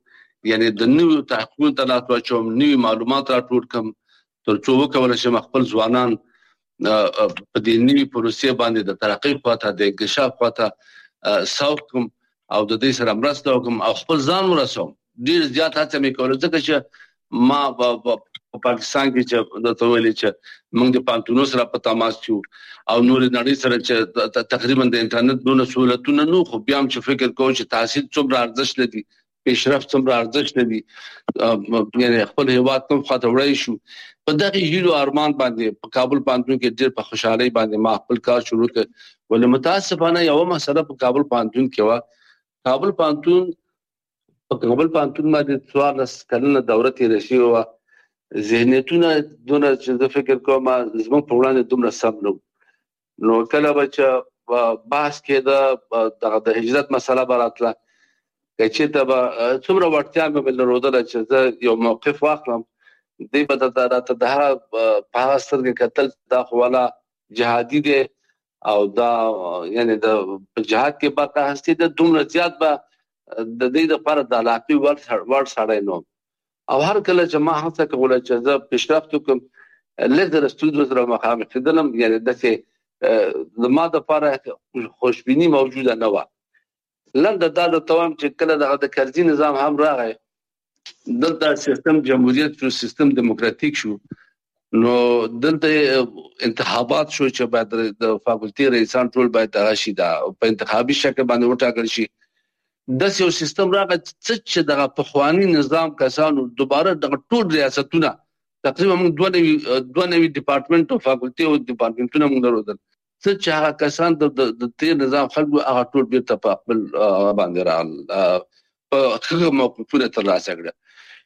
یعنی د نوو تحقیقونو ته لاس نوي معلومات راټول کم تر څو وکولای شم خپل ځوانان په دې نوي پروسې باندې د ترقۍ خواته د انکشاف خواته سوقم او د دې سره مرسته وکم او خپل ځان ورسوم. ډیر زیات هڅه مې کوله ځکه چې ما په پاکستان کې چې د تولیل چې موږ د پانتونو سره په تماس یو او نور نړۍ سره چې تقریبا د انټرنیټ دونه سہولتونه نو خو بیا هم چې فکر کوم چې تحصیل څومره ارزښت لري پیشرفت څومره ارزښت لري یعنی خپل هیواد کوم خاطر وړي شو په دغه هیلو ارمان باندې په کابل پانتون کې ډېر په خوشحالي باندې ما خپل کار شروع کړ. ولې متاسفانه یو مسله په کابل پانتون کې و کابل پانتون باندې 14 کلنه دوره تیر شي او ذهنیتونه دونه چې د فکر کوم زموږ په وړاندې دومره سم نو کله چې بحث کې د هجرت مسله براتله چې ته به څومره وړتیا مې لرودله چې زه یو موقف واخلم دې به ته د په هغه سترګې کتل دا خو والا جهادي دی او دا یعنی د جهاد کې برخه هستي د دومره زیات به د دې لپاره د علاقې ور سړی نو او هر کله چې ما هڅه کوله چې زه پیشرفت وکم لږ ستونزو سره مخامخ کېدلم یعنی دغه ما د لپاره خوشبیني موجوده نه و. لنډه دا د توام چې کله د کرزي نظام هم راغی دلته سیستم جمهوریت شو سیستم دیموکراتیک شو نو دلته انتخابات شو چې بعد د فاکولټي رئیسان ټول باید راشي دا په انتخابي شکل باندې وټاکل شي د یو سیستم راغی چې دغه پخوانی نظام کسانو دوباره د ټول ریاستونه تقریبا موږ دوه نوي ډپارټمنټ او فاکولټي او ډپارټمنټونه موږ درلودل چې هغه کسان د تیر نظام خلکو هغه ټول بیرته په خپل باندې راغل په هغه موقفونه ترلاسه کړل.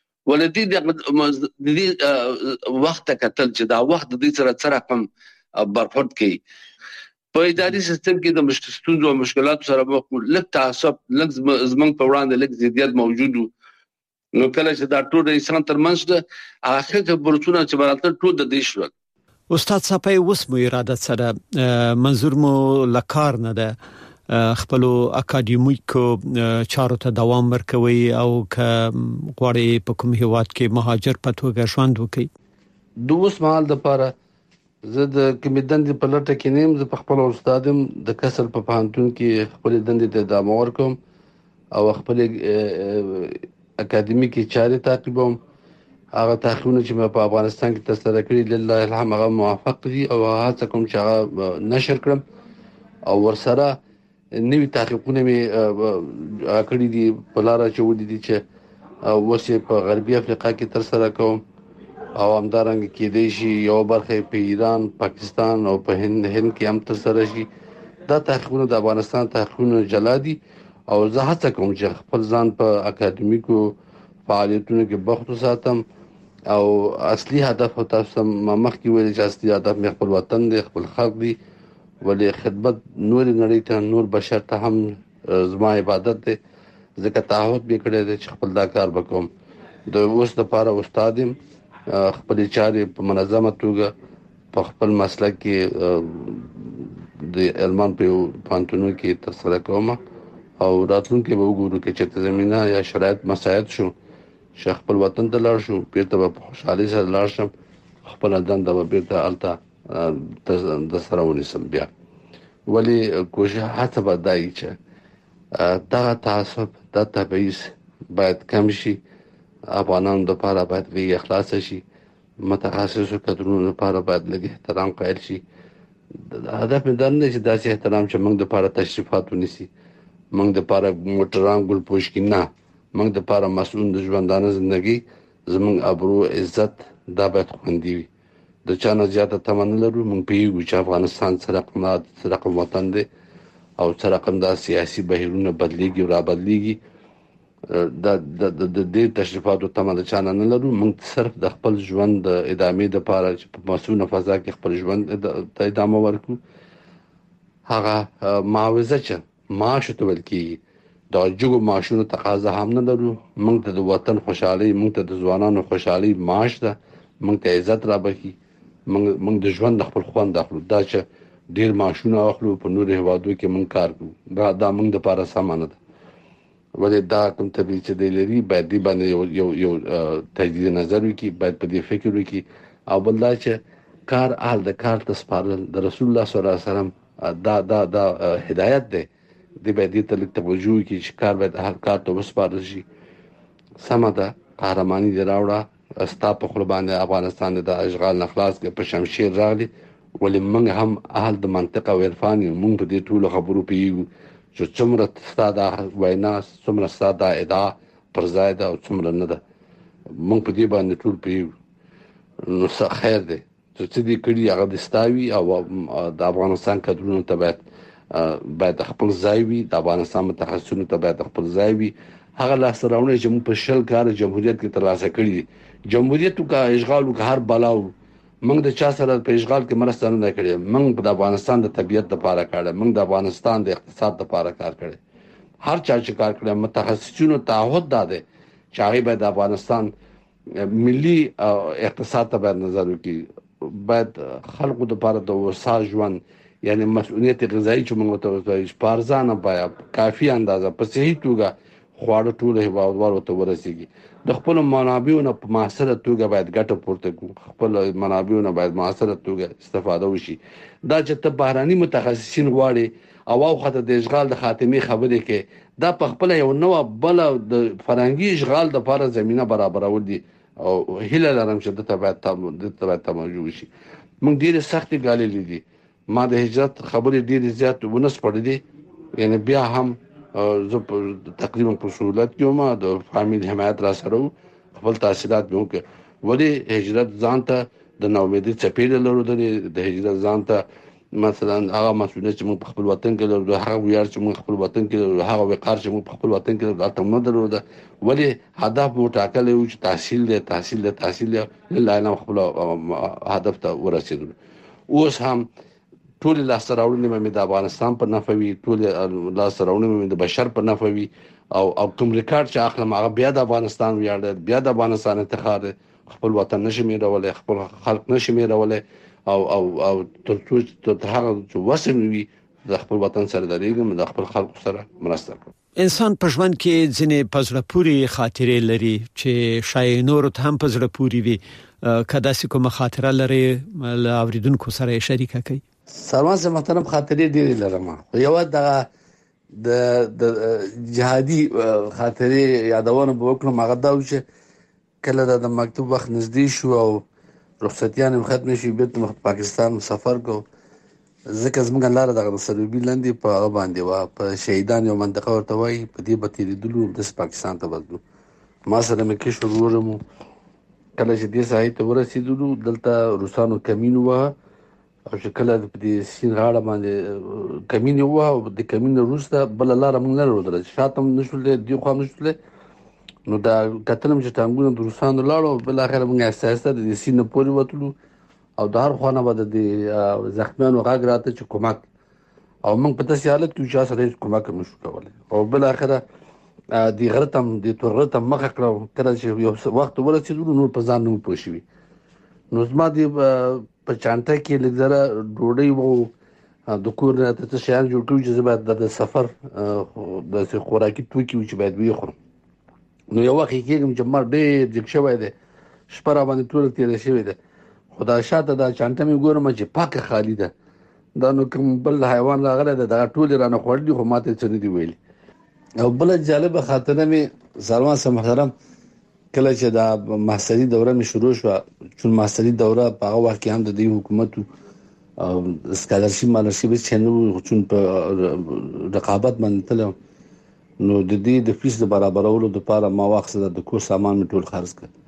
ولدي د وخت کتل چې دا وخت د دې سره رقم برخورد کوي په اداري سیستم کې د مشکلاتو او مشکلاتو سره لږ تعصب لږ زمنګ په وړاندې لږ زیاتیت موجود نو کله چې دا ټول رئیسان ترمنځ د اخر برسونه چې براتل ټول د دې شول. استاد صاحب اوس مو اراده سره منظور مو لکار نه ده خپل اکاډمیکو چارو ته دوام ورکوي او ک غواړي په کوم هیواد کې مهاجر پتوګه ژوند وکړي. دوس مال د پاره زه د کمیدند په لټه کې نیم زه په خپل استادم د کسر په پانتون کې خپل دندې ته ادامه ورکوم او خپل اکاډمیکي چارې تعقیبوم. هغه تحقیقونه چې په افغانستان کې ترسره کړي لله الحمد هغه موافق دي او هڅه کوم چې هغه نشر کړم او ورسره نوي تحقیقونه مې کړي دي په لار چې ودی دي چې اوسه په غربي افریقا کې ترسره کوم او همدارنګه کې دی شي یو برخه په ایران پاکستان او په هند کې هم ترسره شي. دا تحقیقونه د افغانستان تحقیقونه جلا دي او زه هڅه کوم چې خپل ځان په اکاډمیکو فعالیتونو کې بوخت وساتم او اصلي هدف تاسو مخکې ویل چې اصلي هدف مې خپل وطن دی خپل خلک دی ولې خدمت نور نړۍ ته نور بشر ته هم زما عبادت دی ځکه تعهد به کړی دی چې خپل دا کار وکوم. د اوس لپاره استادم خپل چارې په منظمه توګه په خپل مسلک کې د علمان په پانتونو کې ترسره کوم او راتلونکي به وګورو چې زمينه یا شرایط مساعد شو چې خپل وطن ته لاړ شو بیرته په خوشحالي سره لاړ شم خپل دنده به بیرته الته د سره ونیسم بیا. ولی کوشش هڅه به دای چې دا تعصب دا تبعیض باید کم شي. افغانانو د لپاره باید وی اخلاص شي متخصصو کډرونو لپاره باید لږ احترام قائل شي. هدف مې دا نه چې داسې احترام چې موږ د لپاره تشریفات ونیسي موږ د لپاره موټران ګل پوش کې نه موږ د لپاره مسؤل د ژوندانه ژوندۍ زموږ ابرو عزت دا باید خوندي وي. د چا نه زیاته تمنا لرو موږ پیږو چې افغانستان سره رقم وطن دی او سره رقم د سیاسي بهیرونه بدلیږي او را بدلیږي. د دې تشریفاتو تمه چانه نه لرو موږ صرف د خپل ژوند د ادامې لپاره چې په مسؤله فضا کې خپل ژوند ته ادامه ورکړو. هغه معاوضه چې معاش ته ولکې دا جوګو معاشونو تقاضا هم نه لرو. موږ ته د وطن خوشحالي موږ ته د ځوانانو خوشحالي معاش ده موږ ته عزت را بخي موږ د ژوند خپل خوند اخلو. دا چې ډیر معاشونه اخلو په نور هوادو کې موږ کار کوو دا موږ د لپاره سامان ده ولې دا کوم تبلیغ چې دی لري باید دی باندې یو تجدید نظر وکړي، باید په دې فکر وکړي او بل دا چې کار اهل د کار ته سپارل د رسول الله صلی الله علیه وسلم دا هدایت دی. دی باید دې ته توجه وکړي چې کار باید اهل کار ته وسپارل شي. سمه ده، قهرماني دی راوړه، استا په خپل باندې افغانستان د اشغال نه خلاص کې په شمشیر راغلي، ولې موږ هم اهل د منطق او عرفان یو. موږ په دې ټولو خبرو پیږو چې څومره ستاده وینا، څومره ستاده ادعا پر ځای ده او څومره نه ده. موږ په دې باندې ټول پیږو. نو خیر دی چې څه دې کړي هغه د ستاوي او د افغانستان کډرونو ته باید خپل ځای وي، د افغانستان متخصصینو ته باید خپل ځای وي. هغه لاسته راوړنې چې موږ په 20 کال جمهوریت کې ترلاسه کړي دي، جمهوریت کا اشغال کا هر بلاو موږ د چا سره په اشغال کې مرسته نه کړې. موږ د افغانستان د طبیعت لپاره کار، موږ د افغانستان د اقتصاد لپاره کار کړی. هر چا چې کار کړی متخصصینو تعهد داده چې هغه باید د افغانستان ملي اقتصاد ته باید نظر وکړي، باید خلکو د لپاره د وسع ژوند یعنی مسؤلیت غذایی چې موږ ته وایي پارزانه باید کافي اندازه په صحیح توګه خواړه ټول هیوادوالو ته ورسیږي. د خپل منابعو نه په معاصره توګه باید ګټه پورته کړو، خپل منابعو نه باید معاصره توګه استفاده وشي. دا چې ته بهراني متخصصین غواړي او خاطر د اشغال د خاتمه خبرې کې، دا په خپل یو نو بل د فرنګي اشغال د لپاره زمينه برابرول دي او هله لرم چې د تبعیت توجه وشي. موږ ډېر سخت غالي لیدي. ما د هجرت خبرې ډېر زیات ونس پړې دي، یعنی بیا هم زه تقریبا په سہولت کې ما د فامیل حمایت را سره خپل تحصیلات به وکړ. ولې هجرت ځان ته د نومیدي چپېړه لرو، د هجرت ځان ته مثلا هغه مسؤلیت چې موږ په خپل وطن کې لرو، هغه ویاړ چې موږ خپل وطن کې لرو، هغه وقار چې موږ په خپل وطن کې لرو، دا نه درلوده. ولې هدف مو ټاکلی و چې تحصیل دی لاله خپل هدف ته ورسېدو. اوس هم ټول لاسته راوړنې مې د افغانستان په نفوي، ټول لاسته راوړنې مې د بشر په نفوي او کوم ریکارډ چې اخلم هغه بیا د افغانستان ویاړ دی، بیا د افغانستان افتخار دی. خپل وطن نشم یې خپل خلق نشم یې او تر هغه چې وسم وي د خپل وطن سره درېږم، د خپل خلق سره مرسته کوم. انسان په ژوند کې ځینې پزړه پوری خاطرې لري چې شاید نور ته هم پزړه پوری وي. کدا سې کومه خاطره لري اوریدونکو سره شریکه کړئ. سلمان صاحب محترم، خاطرې ډېرې لرم. یو د جهادي خاطرې یادونه به وکړم. هغه دا چې کله د مکتوب وخت نږدې شو او رخصتیان ختم شي، بیرته پاکستان سفر کو. ځکه زموږ لاره د سروبي لاندې په هغه باندې و په شهیدان یو منطقه ورته وایي، په دې به تېرېدلو د پاکستان ته ورتلو. ما سره مې کشر ورور مو کله چې دې ساحې ته ورسېدلو دلته روسانو کمین ووهه او چې کله په دې سیند غاړه باندې کمین ووهه او د کمین وروسته بله لاره موږ نه لرله، شاته هم نه شولې دې خوا هم نه شولې. نو دا کتلم چې ټانګونه د روسانو لاړو، بالاخره موږ آهسته آهسته د دې سیند نه پورې وتلو او د هر خوا نه به د زخمیانو غږ راته چې کومک، او موږ په داسې حالت کې چې سره هېڅ کومک هم نشو کولی. او بالاخره د غره ته د تور غره ته مخه کړه. کله چې یو وخت ورسېدلو نور په ځان نه پوه شوي. نو زما په چانټه کې لږ ذره ډوډۍ و د کور نه ته شیان جوړ کړو چې زه باید د سفر داسې خوراکي توکي و چې باید ویې خورم. نو یو وخت کېږم چې ما ډېر جګ شوی دی، شپه را باندې ټوله تېره شوې ده. خو دا شاته دا چانټه مې ګورم چې پاکه خالي ده. دا نو کوم بل حیوان راغلی ده، دغه ټولې رانه خوړلي خو ما ته څه نه دي ویلي. او بله جالبه خاطره مې سلمان صاحب محترم، کله چې دا ماستري دوره مې شروع شوه، چون ماستري دوره په هغه وخت کې هم د دې حکومت او سکالرشپ مالرشپ هیڅ نه و، چون په رقابت باندې تلم. نو د دې د فیس د برابرولو لپاره ما واخیسته، د کور سامان مې ټول خرڅ کړ.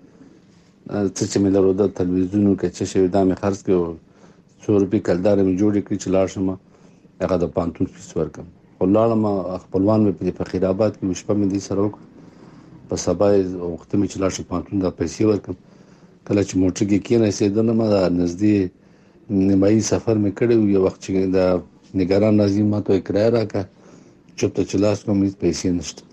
څه چې مې لرو د تلویزیون کې څه شوی دا مې خرڅ کړ. 100 روپۍ کلدار مې جوړې کړې چې لاړ شم هغه د پانتون فیس ورکړم. خو لاړم خپلوان مې په فقیر آباد کې شپه مې دې سره وکړه. په سبا وخت مې چې لاړ شم پانتون د پیسې ورکړم. کله چې موټر کې کېناستېدم ما نږدې نیمایي سفر مې کړی و. یو وخت چې د نگران ناظم ما ته کرایه راکړه، چوپته چې لاس کوم هېڅ پیسې نشته.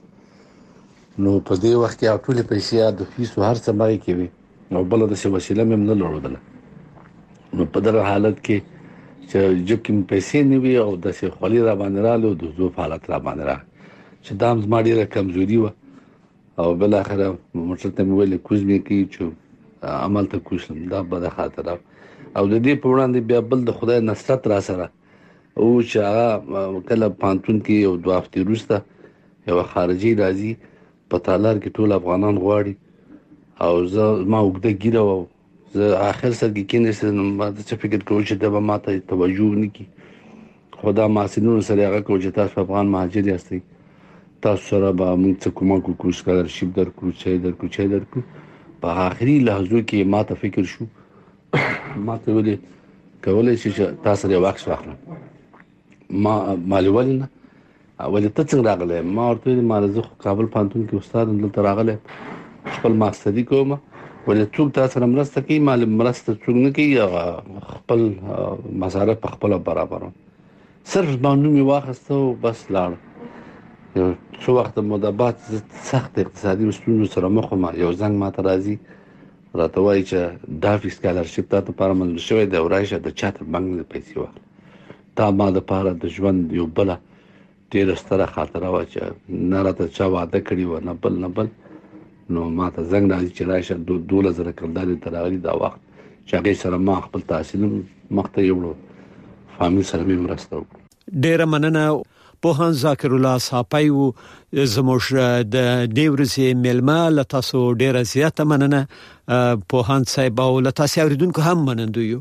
نو په دې وخت کې ټولې پیسې د فیس هر څه مای کې وي او بل د څه وسیله مې نه لرله. نو په دغه حالت کې چې جب کې پیسې نه وي او د څه خولي را باندې رااله د زوف حالت را باندې را چې دام زما ډیره کمزوري و او بل اخره موټر ته ویل کوزمې کی چې عمل ته کوشم دا به خاطر او د دې په وړاندې بیا بل د خدای نصرت را سره او چې هغه کله پانتون کې یو دوه هفتې وروسته یو خارجي راځي په تالار کې ټول افغانان غواړي او ما وګړه ګیره و زه اخر سر کې کېنه ما څه فکر کوم چې دا به ماته توجه نکي خدا ما سينو سره هغه کو چې تاسو افغان مهاجر یاستئ تاسو سره به موږ څه کوم سکالرشپ درکو چې درکو په آخري لحظو کې ما ته فکر شو ما ته ویلي کولای شي چې تاسو لري واکس واخلم ما مالولنه ولې ته څنګه راغله ما ورته ما زه کابل پانتون کې استاد دلته راغله خپل ماستری کوم ولې څوک تاسو سره مرسته کوي مال مرسته څوک نه کوي خپل مصارف په خپل برابر صرف باندې واخستو بس لاړ یو څو وخت مدبات سخت اقتصادي ستونزو سره مخ ما یو زنګ ما ته راځي راته وایي چې دا سکالرشپ ته لپاره منل شوی دی او راشه د چاته بنګ پیسې واخله دا ما د لپاره د ژوند یو بل ډیر ستره خاطره و چې نه راته چا وعده کړی و نه بل نو ما ته زنګ راځي چې راشه 2000 کلداري تراغلي دا وخت چې هغه سره ما خپل تحصیل مخته یو فامیل سره مې مرسته وکړه ډیر مننه پوهان ذاکر الله صاحبایو زموږ د دیورسي ملما لتاسو ډیر زیاته مننه پوهان صاحب او لتاسو اوریدونکو هم منندو یو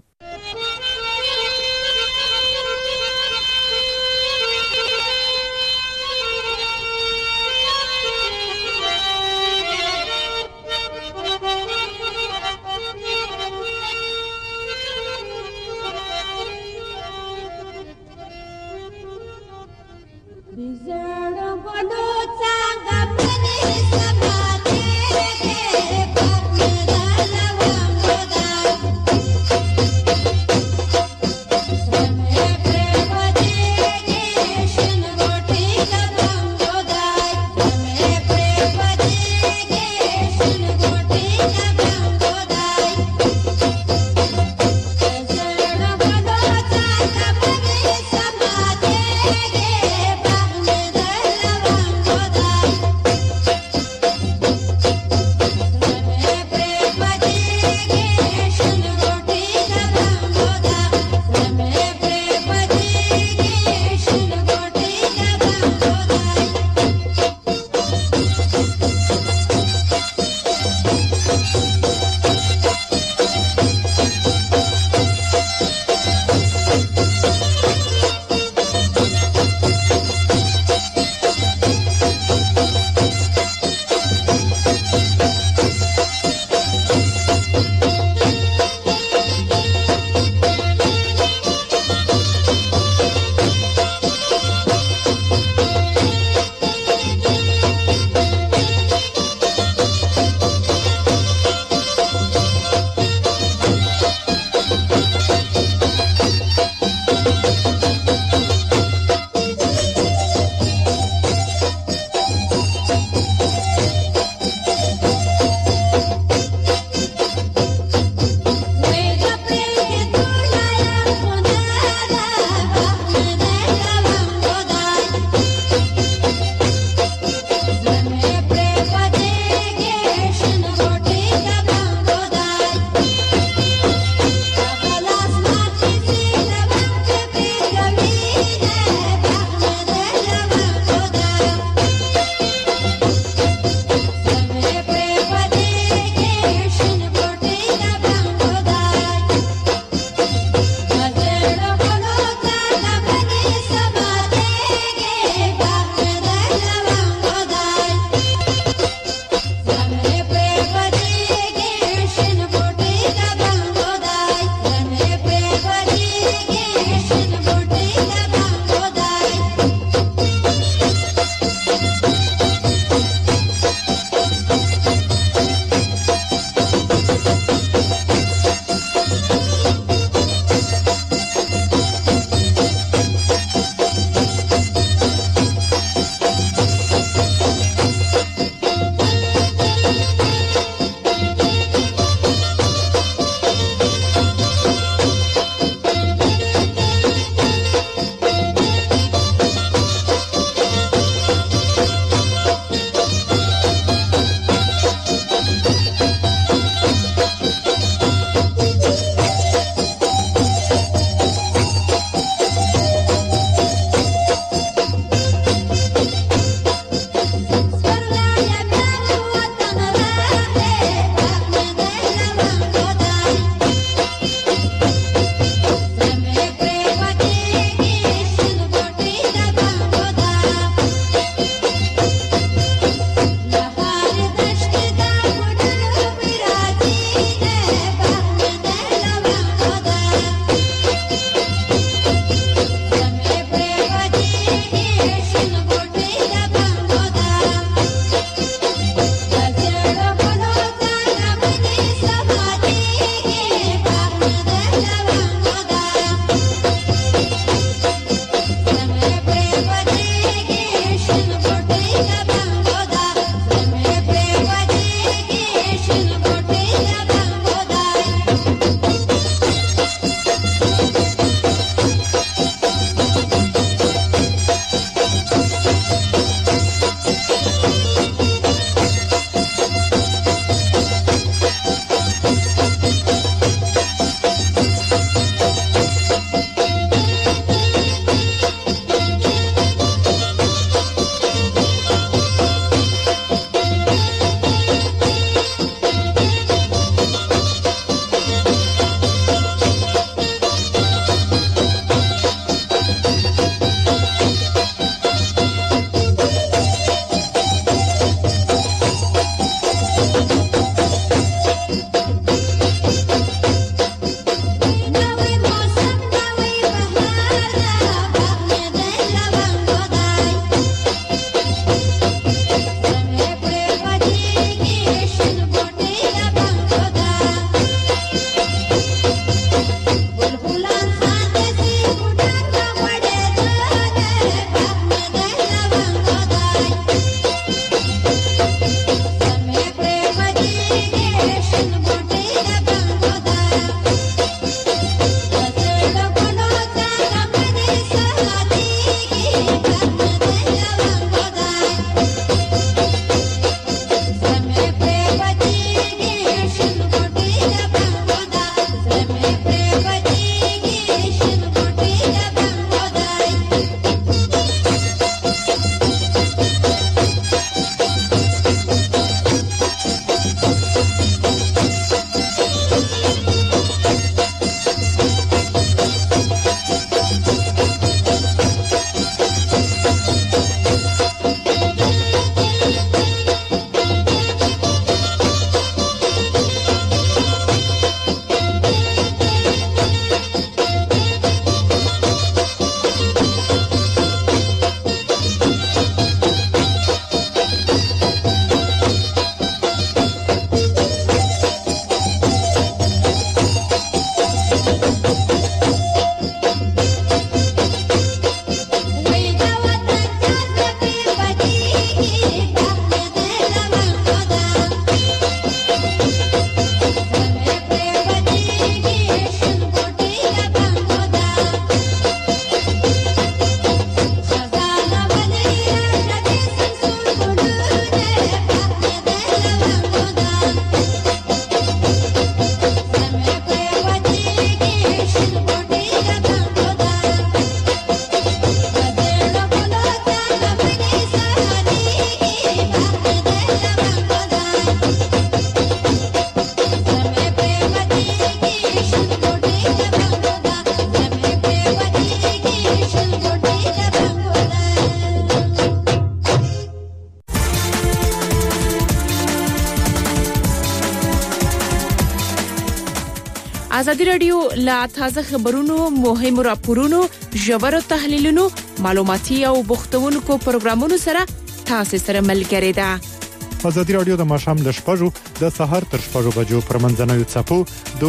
ازادي رادیو لا تازه خبرونو مهم راپورونو ژور تحلیلونو معلوماتي او بوختونکو پروګرامونو سره تاسو سره ملګری ده. ازادي رادیو د ماشام د شپږو د سحر تر شپږو بجو پر منځنوي چپو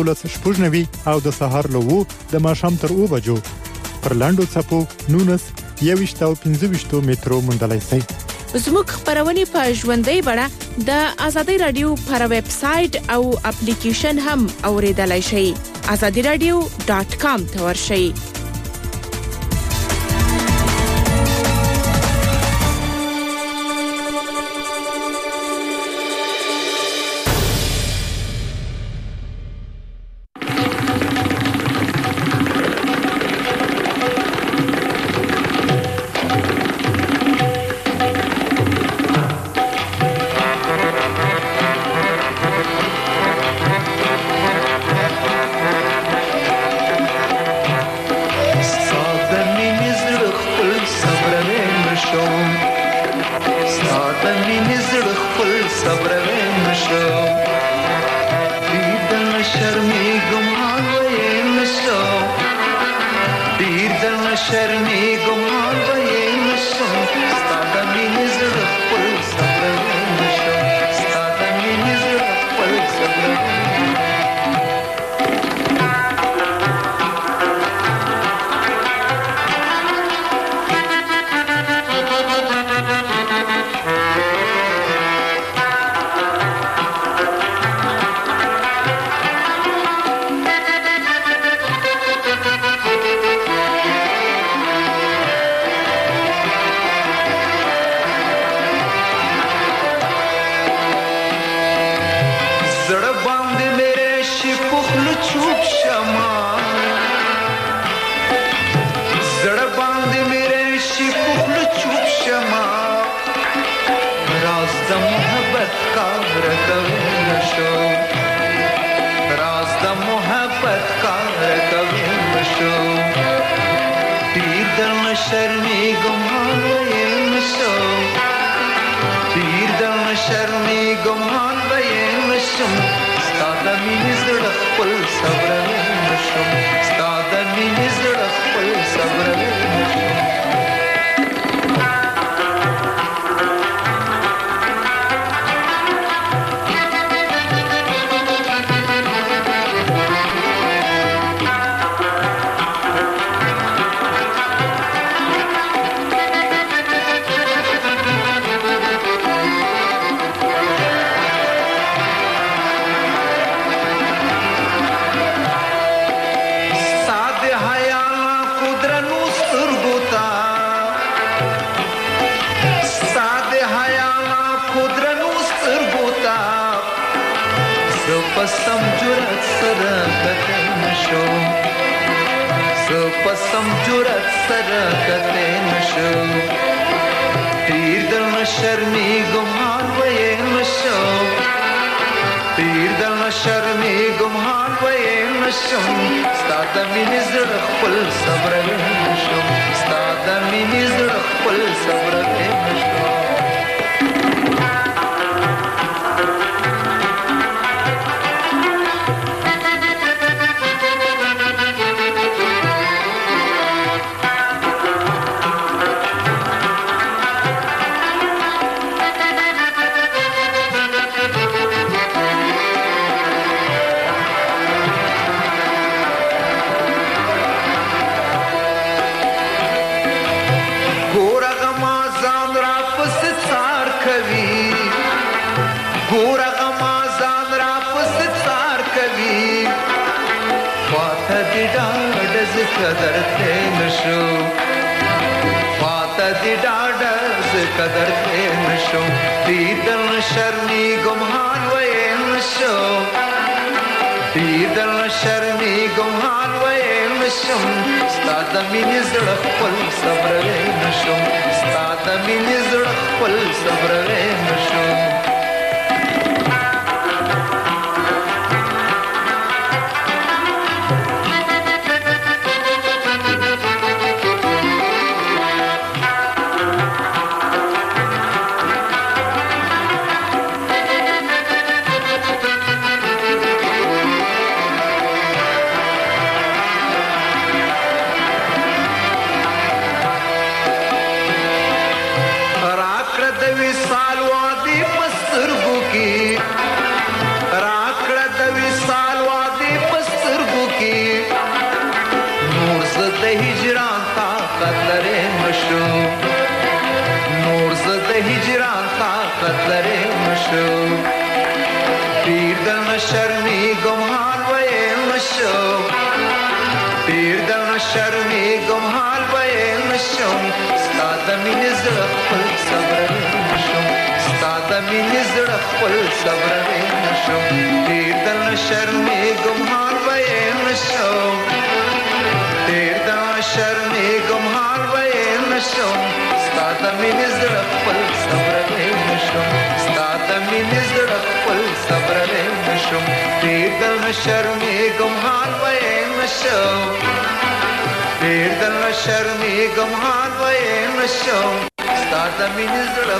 12:00 او د سحر لوو د ماشام تر 2 بجو پر لاندو چپو 19 او 15 مترو مندلای سي. زموږ خبرونه په ژوندۍ بڼه د ازادي رادیو پر ویب سټ او اپلیکیشن هم اوریدلای شئ. azadiradio.com ته ورشئ. د محبت کار کوي نشو راز د محبت کار کوي نشو پیر د شرمې ګمان وې نشو پیر د شرمې ګمان وې نشو ستاده مینې زړه خپل صبر نشو ستاده مینې زړه خپل صبر نشو پسم جرأت سره کته نشو زه پسم جرأت سره کته نشو پیر د شرمې ګمان وې نشو پیر د شرمې ګمان وې نشو ستاده مینې زړه خپل صبر نشو ستاده مینې زړه خپل صبر نشو قدر ته نشو فاته دي ډاډه قدر ته نشو دیدن شرمې ګمان وې نشو دیدن شرمې ګمان وې نشو ستاده مینې زړه خپل صبر نشو ستاده مینې زړه خپل صبر نشو شرمې ګمان وې نشو ستاده مینې زړه